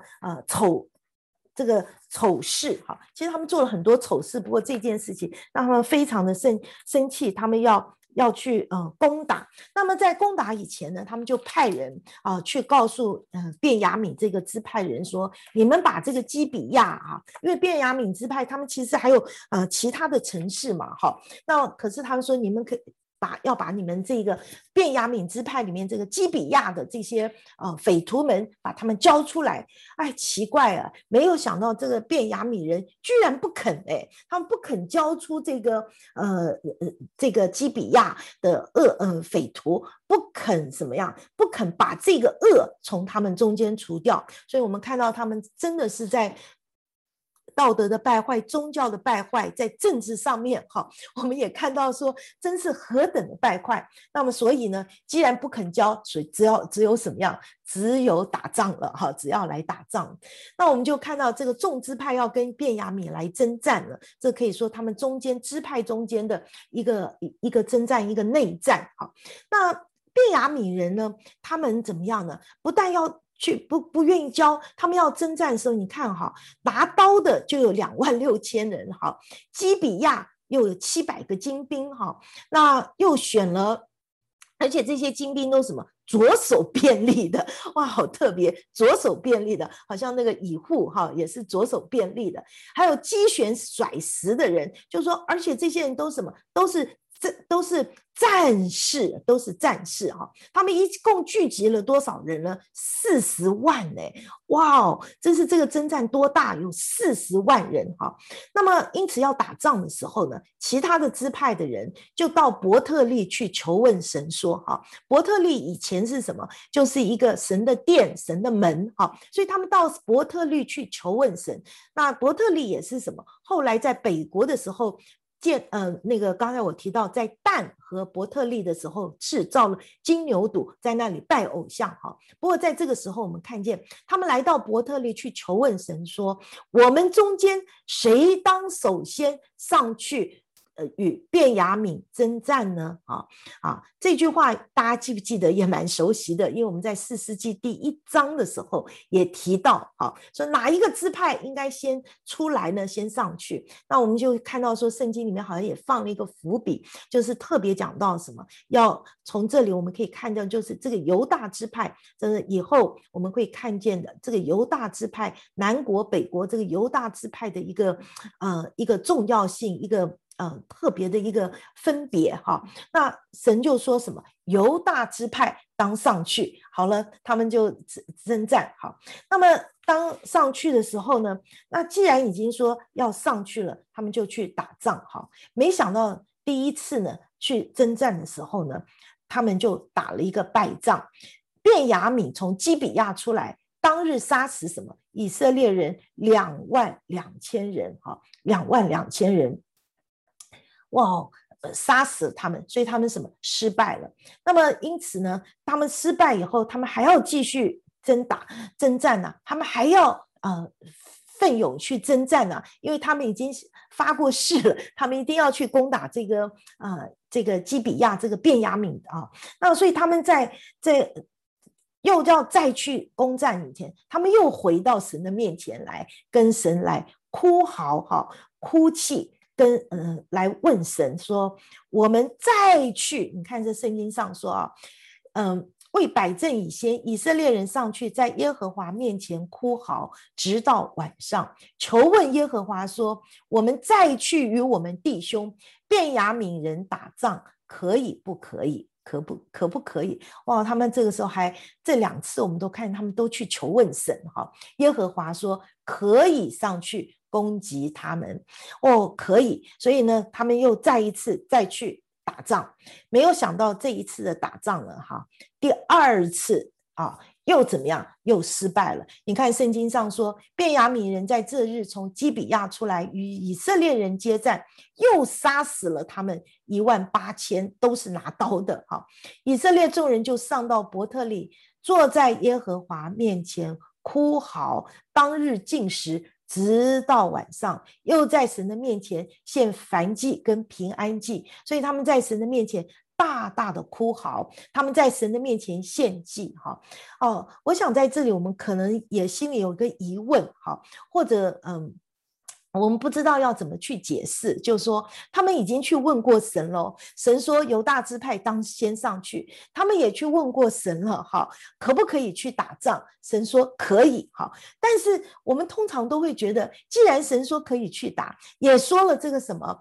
Speaker 1: 丑事哈。其实他们做了很多丑事，不过这件事情让他们非常的生气，他们要去攻打。那么在攻打以前呢，他们就派人去告诉便雅悯这个支派人说，你们把这个基比亚因为便雅悯支派他们其实还有其他的城市嘛，那可是他们说你们可以要把你们这个便雅悯支派里面这个基比亚的这些匪徒们把他们交出来。哎，奇怪啊，没有想到这个便雅悯人居然不肯，他们不肯交出这个基比亚的匪徒，不肯怎么样，不肯把这个恶从他们中间除掉。所以我们看到他们真的是在道德的败坏，宗教的败坏，在政治上面我们也看到说真是何等的败坏。那么所以呢，既然不肯交，所以只有什么样，只有打仗了只要来打仗。那我们就看到这个众支派要跟便雅悯来征战了，这可以说他们中间支派中间的一个征战，一个内战。那便雅悯人呢，他们怎么样呢？不但要不愿意交，他们要征战的时候，你看拿刀的就有26000人，基比亚又有700个精兵，那又选了，而且这些精兵都什么左手便利的，哇，好特别，左手便利的，好像那个以户也是左手便利的，还有击旋甩石的人，就是说，而且这些人都什么，都是战士，他们一共聚集了多少人呢？40万哇，这是这个征战多大，有40万人那么因此要打仗的时候呢，其他的支派的人就到伯特利去求问神说伯特利以前是什么？就是一个神的殿，神的门所以他们到伯特利去求问神。那伯特利也是什么？后来在北国的时候那个刚才我提到在但和伯特利的时候制造了金牛犊，在那里拜偶像不过在这个时候我们看见他们来到伯特利去求问神说，我们中间谁当首先上去与便雅悯征战呢？这句话大家记不记得？也蛮熟悉的，因为我们在4世纪第1章的时候也提到说哪一个支派应该先出来呢？先上去。那我们就看到说圣经里面好像也放了一个伏笔，就是特别讲到什么，要从这里我们可以看到，就是这个犹大支派，真的以后我们会看见的这个犹大支派，南国北国这个犹大支派的一个重要性，一个特别的一个分别那神就说什么犹大支派当上去，好了，他们就征战那么当上去的时候呢，那既然已经说要上去了，他们就去打仗没想到第一次呢去征战的时候呢，他们就打了一个败仗。便雅悯从基比亚出来，当日杀死什么以色列人22000人22000人，哇，杀死他们，所以他们什么失败了。那么因此呢，他们失败以后，他们还要继续征战啊，他们还要奋勇去征战啊，因为他们已经发过誓了，他们一定要去攻打这个基比亚这个便雅悯那所以他们又要再去攻战以前，他们又回到神的面前来，跟神来哭嚎哭泣，来问神说，我们再去，你看这圣经上说为摆阵以先，以色列人上去在耶和华面前哭嚎，直到晚上，求问耶和华说，我们再去与我们弟兄便雅悯人打仗，可以不可以？可不可以？哇，他们这个时候这2次我们都看他们都去求问神耶和华说可以上去攻击他们可以。所以呢，他们又再去打仗，没有想到这一次的打仗了第2次又怎么样？又失败了。你看圣经上说，便雅悯人在这日从基比亚出来与以色列人接战，又杀死了他们18000，都是拿刀的以色列众人就上到伯特利，坐在耶和华面前哭嚎，当日禁食，直到晚上，又在神的面前献燔祭跟平安祭。所以他们在神的面前大大的哭嚎，他们在神的面前献祭。我想在这里我们可能也心里有一个疑问，或者我们不知道要怎么去解释，就是说他们已经去问过神了，神说犹大支派当先上去，他们也去问过神了，可不可以去打仗？神说可以，但是我们通常都会觉得，既然神说可以去打，也说了这个什么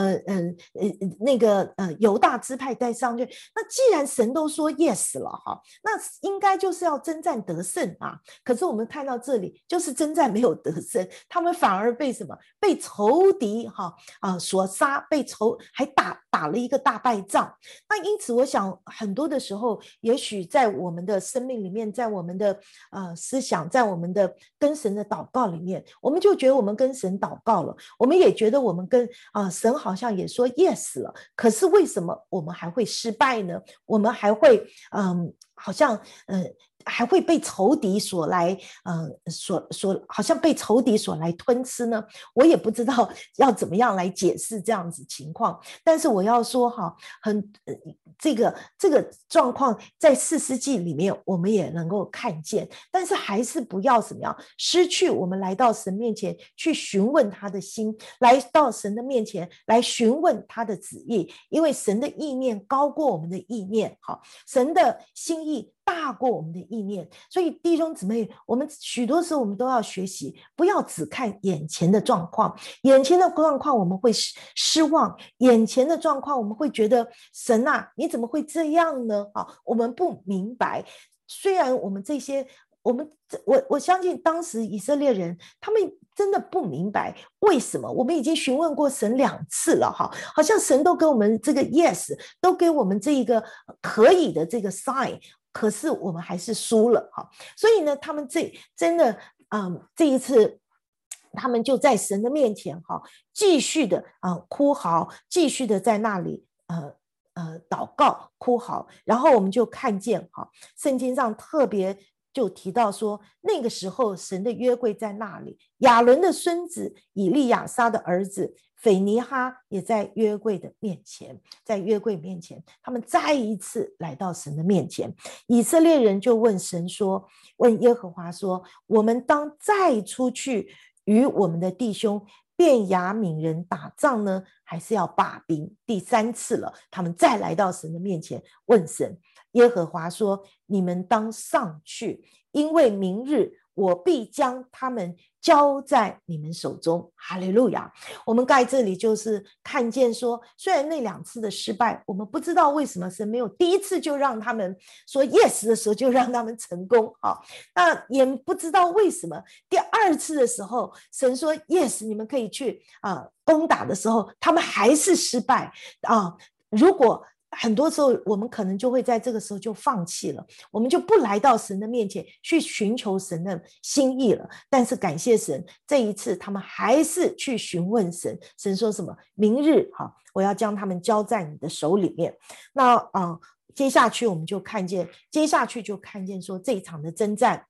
Speaker 1: 犹大支派带上去，那既然神都说 yes 了，那应该就是要征战得胜啊。可是我们看到这里，就是征战没有得胜，他们反而被什么？被仇敌所杀，还打了一个大败仗。那因此我想很多的时候，也许在我们的生命里面，在我们的思想，在我们的跟神的祷告里面，我们就觉得我们跟神祷告了，我们也觉得我们跟神好像也说 yes 了，可是为什么我们还会失败呢？我们还会好像还会被仇敌所来好像被仇敌所来吞吃呢？我也不知道要怎么样来解释这样子情况。但是我要说这个状况在士师记里面我们也能够看见，但是还是不要怎么样失去我们来到神面前去询问他的心，来到神的面前来询问他的旨意，因为神的意念高过我们的意念，神的心意大过我们的意念。所以弟兄姊妹，我们许多时候我们都要学习，不要只看眼前的状况，眼前的状况我们会失望，眼前的状况我们会觉得神啊，你怎么会这样呢？我们不明白。虽然我们这些我相信当时以色列人他们真的不明白为什么，我们已经询问过神2次了，好像神都给我们这个 yes， 都给我们这一个可以的这个 sign， 可是我们还是输了。所以呢，他们真的这一次他们就在神的面前继续的哭嚎，继续的在那里祷告哭嚎。然后我们就看见圣经上特别就提到说，那个时候神的约柜在那里，亚伦的孙子以利亚撒的儿子腓尼哈也在约柜的面前，在约柜面前，他们再一次来到神的面前。以色列人就问神说，问耶和华说，我们当再出去与我们的弟兄便雅悯人打仗呢，还是要罢兵？第3次了，他们再来到神的面前问神。耶和华说，你们当上去，因为明日我必将他们交在你们手中。哈利路亚。我们在这里就是看见说，虽然那2次的失败，我们不知道为什么神没有第1次就让他们说 yes 的时候就让他们成功，那也不知道为什么第2次的时候神说 yes 你们可以去攻打的时候，他们还是失败如果很多时候我们可能就会在这个时候就放弃了，我们就不来到神的面前去寻求神的心意了。但是感谢神，这一次他们还是去询问神，神说什么？明日我要将他们交在你的手里面。那接下去就看见说这一场的征战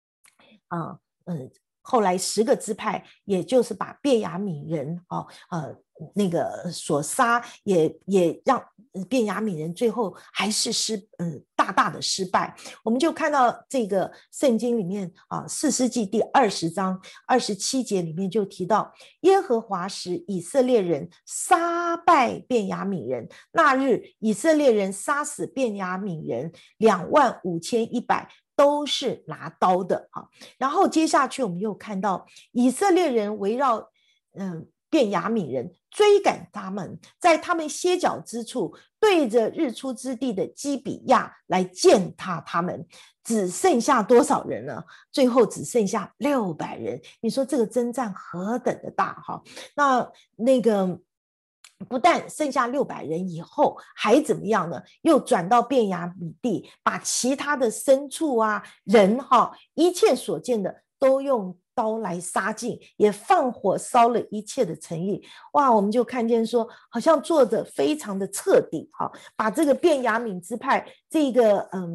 Speaker 1: 后来10个支派，也就是把便雅悯人那个所杀，也让便雅悯人最后还是大大的失败。我们就看到这个圣经里面士师记第20章27节里面就提到，耶和华使以色列人杀败便雅悯人，那日以色列人杀死便雅悯人25100，都是拿刀的。然后接下去我们又看到以色列人围绕便雅悯人，追赶他们，在他们歇脚之处，对着日出之地的基比亚来践踏他们，只剩下多少人呢？最后只剩下600人。你说这个征战何等的大那个不但剩下600人以后，还怎么样呢？又转到便雅悯地，把其他的牲畜人一切所见的都用刀来杀尽，也放火烧了一切的城邑。哇，我们就看见说，好像做得非常的彻底把这个便雅悯支派这个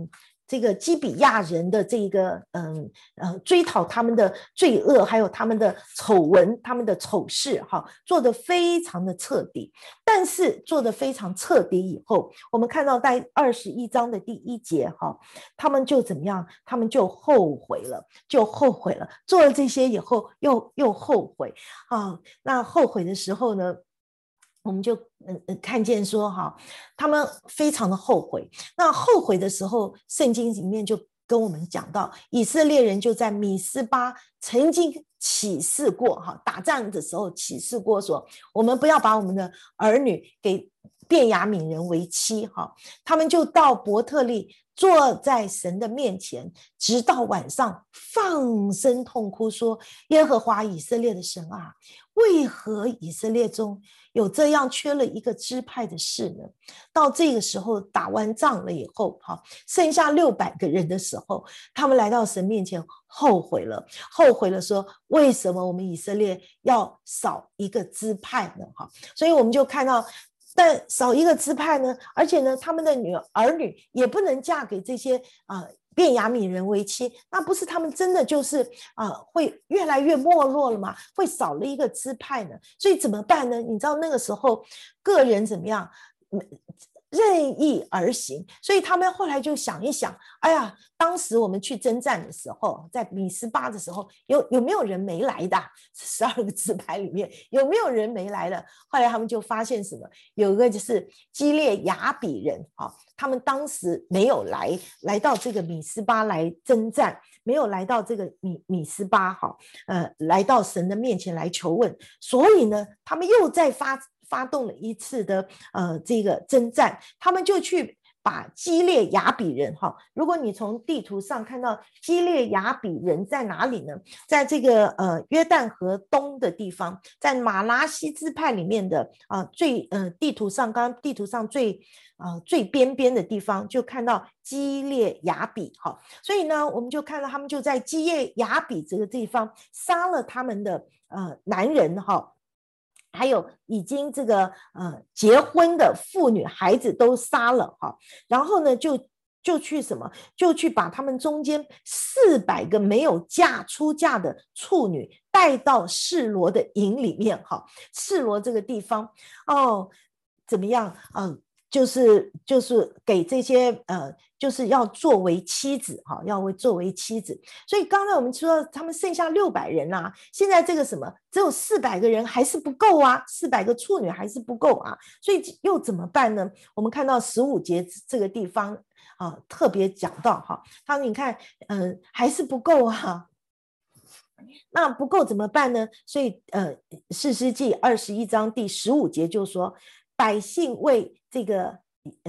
Speaker 1: 这个基比亚人的这个追讨他们的罪恶，还有他们的丑闻、他们的丑事，做得非常的彻底。但是做得非常彻底以后，我们看到在21章的第1节，他们就怎么样？他们就后悔了，做了这些以后又后悔啊。那后悔的时候呢，我们就看见说他们非常的后悔。那后悔的时候，圣经里面就跟我们讲到，以色列人就在米斯巴曾经起誓过，打仗的时候起誓过说，我们不要把我们的儿女给便雅悯人为妻。他们就到伯特利坐在神的面前，直到晚上放声痛哭说，耶和华以色列的神啊，为何以色列中有这样缺了一个支派的事呢？到这个时候打完仗了以后，剩下600个人的时候，他们来到神面前后悔了说，为什么我们以色列要少一个支派呢？所以我们就看到，但少一个支派呢，而且呢，他们的儿女也不能嫁给这些便雅悯人为妻，那不是他们真的就是会越来越没落了吗？会少了一个支派呢？所以怎么办呢？你知道那个时候个人怎么样？任意而行。所以他们后来就想一想，哎呀，当时我们去征战的时候，在米斯巴的时候，有没有人没来的？12个支派里面有没有人没来的？后来他们就发现什么？有一个就是基列雅比人，他们当时没有来到这个米斯巴来征战，没有来到这个米斯巴，来到神的面前来求问，所以呢，他们又再发动了一次的这个征战，他们就去把基列雅比人，如果你从地图上看到基列雅比人在哪里呢？在这个约旦河东的地方，在马拉西支派里面的地图上最边边的地方就看到基列雅比，所以呢，我们就看到他们就在基列雅比这个地方杀了他们的男人，还有已经这个结婚的妇女孩子都杀了，然后呢就去什么？就去把他们中间400个没有出嫁的处女带到示罗的营里面，示罗这个地方怎么样？就是给这些就是要作为妻子，要作为妻子。所以刚才我们说他们剩下600人啊，现在这个什么只有400个人还是不够啊，400个处女还是不够啊，所以又怎么办呢？我们看到15节这个地方特别讲到他说你看还是不够啊。那不够怎么办呢？所以士师记21章第15节就说，百姓为这个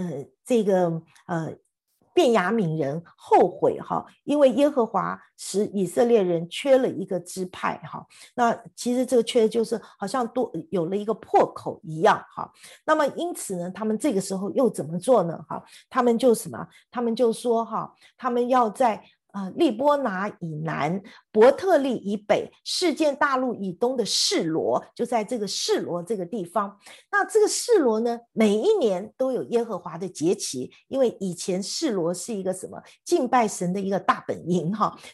Speaker 1: 便雅悯人后悔因为耶和华使以色列人缺了一个支派那其实这个缺就是好像多有了一个破口一样那么因此呢，他们这个时候又怎么做呢他们就什么？他们就说他们要在利波拿以南，伯特利以北，事件大陆以东的示罗，就在这个示罗这个地方。那这个示罗呢，每一年都有耶和华的节期，因为以前示罗是一个什么敬拜神的一个大本营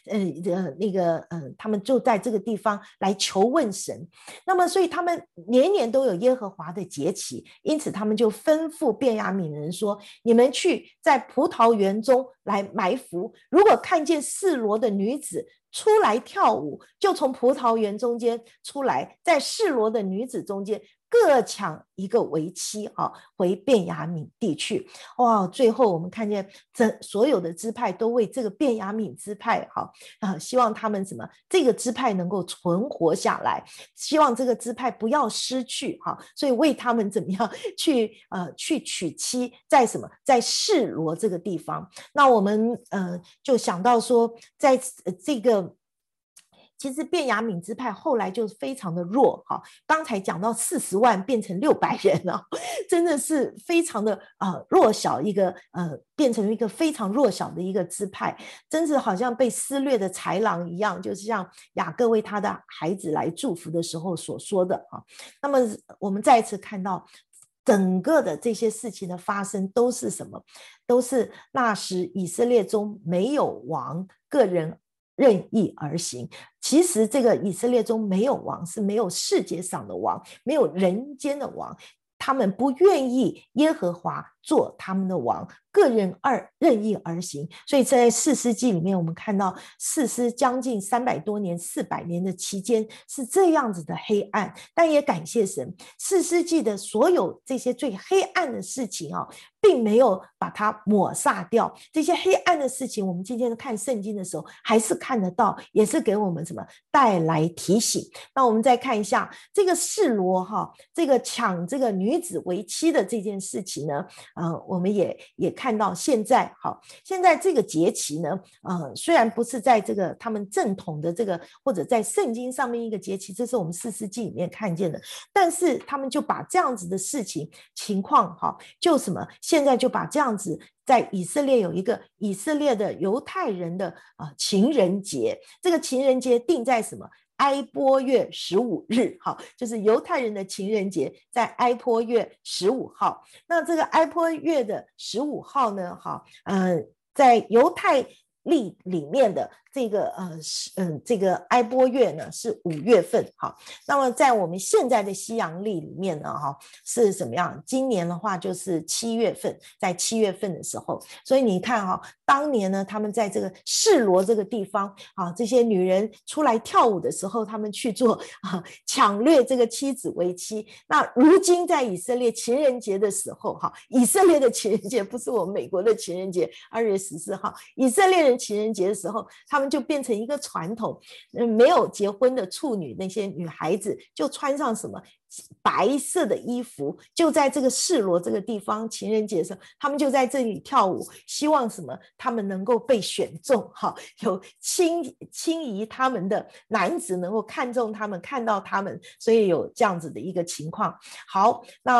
Speaker 1: 他们就在这个地方来求问神。那么所以他们年年都有耶和华的节期，因此他们就吩咐便雅悯人说，你们去在葡萄园中来埋伏，如果看见示罗的女子出来跳舞，就从葡萄园中间出来，在示罗的女子中间各抢一个为妻回便雅悯地去。哇！最后我们看见所有的支派都为这个便雅悯支派希望他们什么？这个支派能够存活下来，希望这个支派不要失去所以为他们怎么样去娶妻，在什么？在示罗这个地方。那我们就想到说，在这个。其实便雅悯支派后来就非常的弱刚才讲到40万变成600人真的是非常的弱小一个变成一个非常弱小的一个支派，真是好像被撕裂的豺狼一样，就是像雅各为他的孩子来祝福的时候所说的那么我们再一次看到整个的这些事情的发生都是什么？都是那时以色列中没有王，个人任意而行。其实这个以色列中没有王，是没有世界上的王，没有人间的王，他们不愿意耶和华做他们的王，个人任意而行。所以在士师记里面，我们看到士师将近300多年400年的期间是这样子的黑暗，但也感谢神，士师记的所有这些最黑暗的事情并没有把它抹煞掉。这些黑暗的事情，我们今天看圣经的时候还是看得到，也是给我们什么带来提醒。那我们再看一下这个示罗这个抢这个女子为妻的这件事情呢，我们也看到现在这个节期呢，虽然不是在这个他们正统的这个或者在圣经上面一个节期，这是我们士师记里面看见的，但是他们就把这样子的事情况就什么，现在就把这样子在以色列有一个以色列的犹太人的情人节，这个情人节定在什么？埃波月15日，就是犹太人的情人节在埃波月15号。那这个埃波月的15号呢，在犹太历里面的这个埃波月呢是5月份，那么在我们现在的西洋历里面呢，是怎么样？今年的话就是7月份，在7月份的时候，所以你看当年呢，他们在这个示罗这个地方这些女人出来跳舞的时候，他们去做抢掠这个妻子为妻。那如今在以色列情人节的时候，以色列的情人节不是我们美国的情人节2月14号，以色列人情人节的时候，他们就变成一个传统，没有结婚的处女，那些女孩子就穿上什么白色的衣服，就在这个示罗这个地方情人节的时候，他们就在这里跳舞，希望什么？他们能够被选中，有轻移他们的男子能够看中他们，看到他们，所以有这样子的一个情况。好，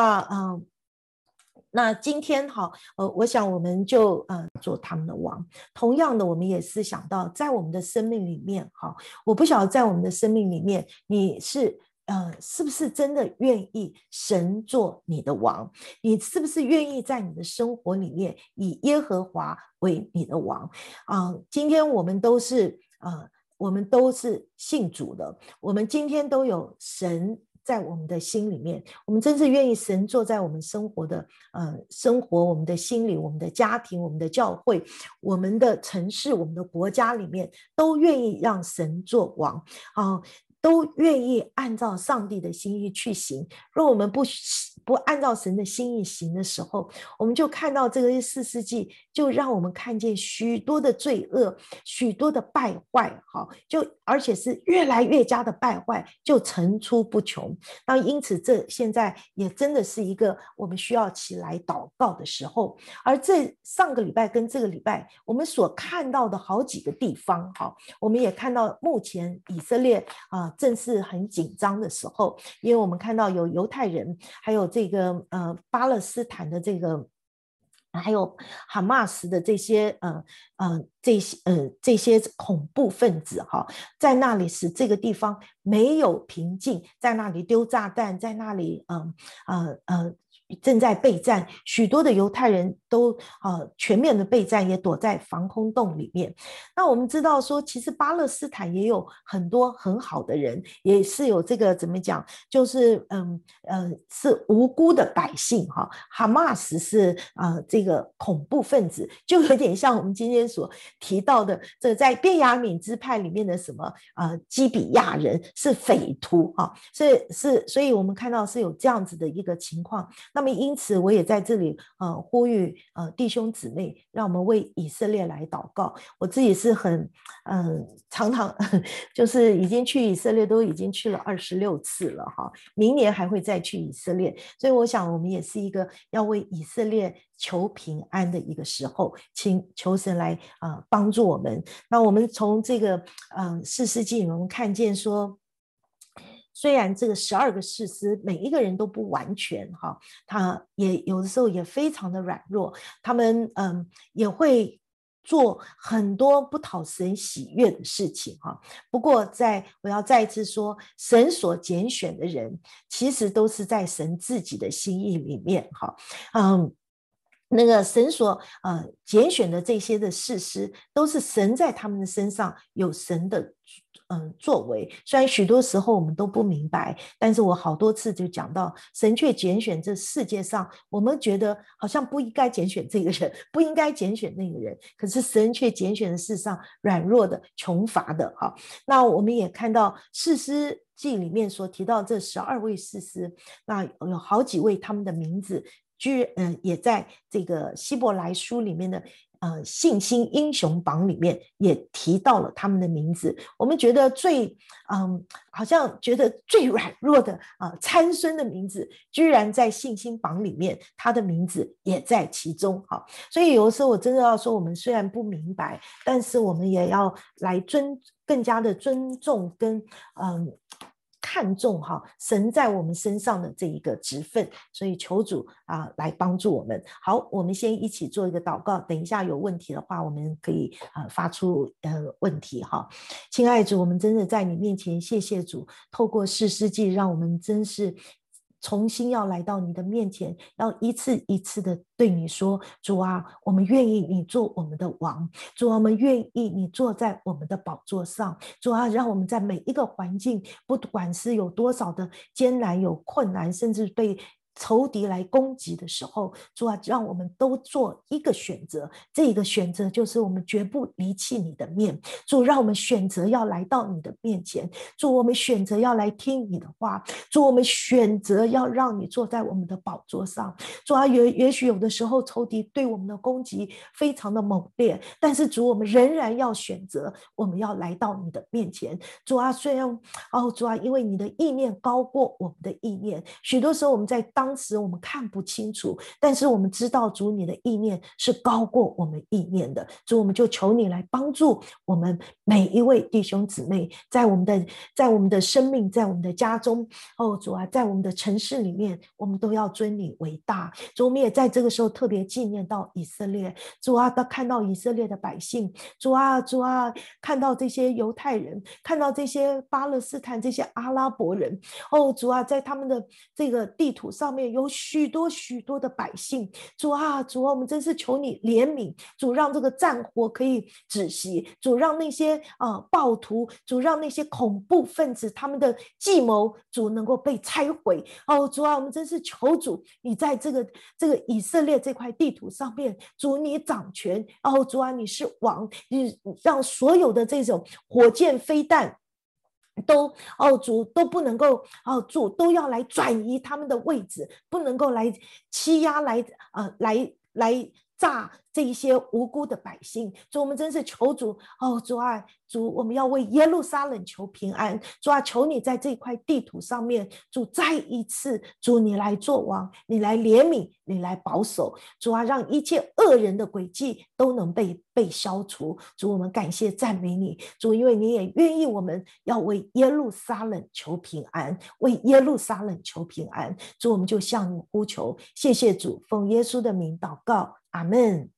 Speaker 1: 那今天我想我们就做他们的王。同样的，我们也是想到在我们的生命里面我不晓得在我们的生命里面你是不是真的愿意神做你的王？你是不是愿意在你的生活里面以耶和华为你的王？今天我们都是信主的，我们今天都有神在我们的心里面，我们真是愿意神坐在我们生活的我们的心里，我们的家庭，我们的教会，我们的城市，我们的国家里面，都愿意让神做王都愿意按照上帝的心意去行。若我们不按照神的心意行的时候，我们就看到这个士师记就让我们看见许多的罪恶，许多的败坏而且是越来越加的败坏，就层出不穷。那因此这现在也真的是一个我们需要起来祷告的时候。而上个礼拜跟这个礼拜我们所看到的好几个地方我们也看到目前以色列正是很紧张的时候，因为我们看到有犹太人，还有这个巴勒斯坦的这个，还有哈马斯的这些这些恐怖分子在那里使这个地方没有平静，在那里丢炸弹，在那里正在备战，许多的犹太人都全面的备战，也躲在防空洞里面。那我们知道说，其实巴勒斯坦也有很多很好的人，也是有这个怎么讲，就是是无辜的百姓哈马斯是这个恐怖分子，就有点像我们今天所提到的这个在便雅悯支派里面的什么基比亚人是匪徒所以我们看到是有这样子的一个情况。那么因此我也在这里呼吁弟兄姊妹，让我们为以色列来祷告。我自己是很常常就是已经去以色列，都已经去了26次了明年还会再去以色列，所以我想我们也是一个要为以色列求平安的一个时候，请求神来帮助我们。那我们从这个士师记我们看见说，虽然这个12个士师每一个人都不完全他也有的时候也非常的软弱，他们也会做很多不讨神喜悦的事情哈。不过我要再一次说，神所拣选的人其实都是在神自己的心意里面哈。那个神所拣选的这些的士师，都是神在他们的身上有神的作为。虽然许多时候我们都不明白，但是我好多次就讲到，神却拣选这世界上我们觉得好像不应该拣选这个人，不应该拣选那个人，可是神却拣选了世上软弱的、穷乏的。好，那我们也看到士师记里面所提到这12位士师，那有好几位他们的名字也在这个希伯来书里面的信心英雄榜里面也提到了他们的名字。我们觉得好像觉得最软弱的参孙的名字，居然在信心榜里面，他的名字也在其中。好，所以有的时候我真的要说，我们虽然不明白，但是我们也要来更加的尊重跟看重神在我们身上的这一个职分，所以求主来帮助我们。好，我们先一起做一个祷告，等一下有问题的话，我们可以发出问题哈。亲爱的主，我们真的在你面前，谢谢主，透过士师记，让我们真是重新要来到你的面前，要一次一次的对你说，主啊，我们愿意你做我们的王，主啊，我们愿意你坐在我们的宝座上，主啊，让我们在每一个环境，不管是有多少的艰难有困难，甚至被仇敌来攻击的时候，主啊，让我们都做一个选择，这个选择就是我们绝不离弃你的面。主，让我们选择要来到你的面前，主，我们选择要来听你的话，主，我们选择要让你坐在我们的宝座上。主啊，也许有的时候仇敌对我们的攻击非常的猛烈，但是主，我们仍然要选择，我们要来到你的面前。主啊，虽然主啊，因为你的意念高过我们的意念，许多时候我们在当时我们看不清楚，但是我们知道主你的意念是高过我们意念的。主，我们就求你来帮助我们每一位弟兄姊妹，在我们的生命，在我们的家中，主啊，在我们的城市里面，我们都要尊你为大。主，我们也在这个时候特别纪念到以色列。主啊，看到以色列的百姓，主啊，看到这些犹太人，看到这些巴勒斯坦这些阿拉伯人，主啊，在他们的这个地图上面有许多许多的百姓。主啊，我们真是求你怜悯，主，让这个战火可以止息，主，让那些暴徒，主，让那些恐怖分子他们的计谋，主能够被拆毁。主啊，我们真是求主，你在这个以色列这块地图上面，主你掌权，主啊，你是王，你让所有的这种火箭飞弹主都不能够主都要来转移他们的位置，不能够来欺压来炸这一些无辜的百姓。主，我们真是求主主啊，主，我们要为耶路撒冷求平安。主啊，求你在这块地图上面，主再一次，主你来做王，你来怜悯，你来保守。主啊，让一切恶人的诡计都能被消除。主，我们感谢赞美你。主，因为你也愿意我们要为耶路撒冷求平安，为耶路撒冷求平安。主，我们就向你呼求。谢谢主，奉耶稣的名祷告，阿们。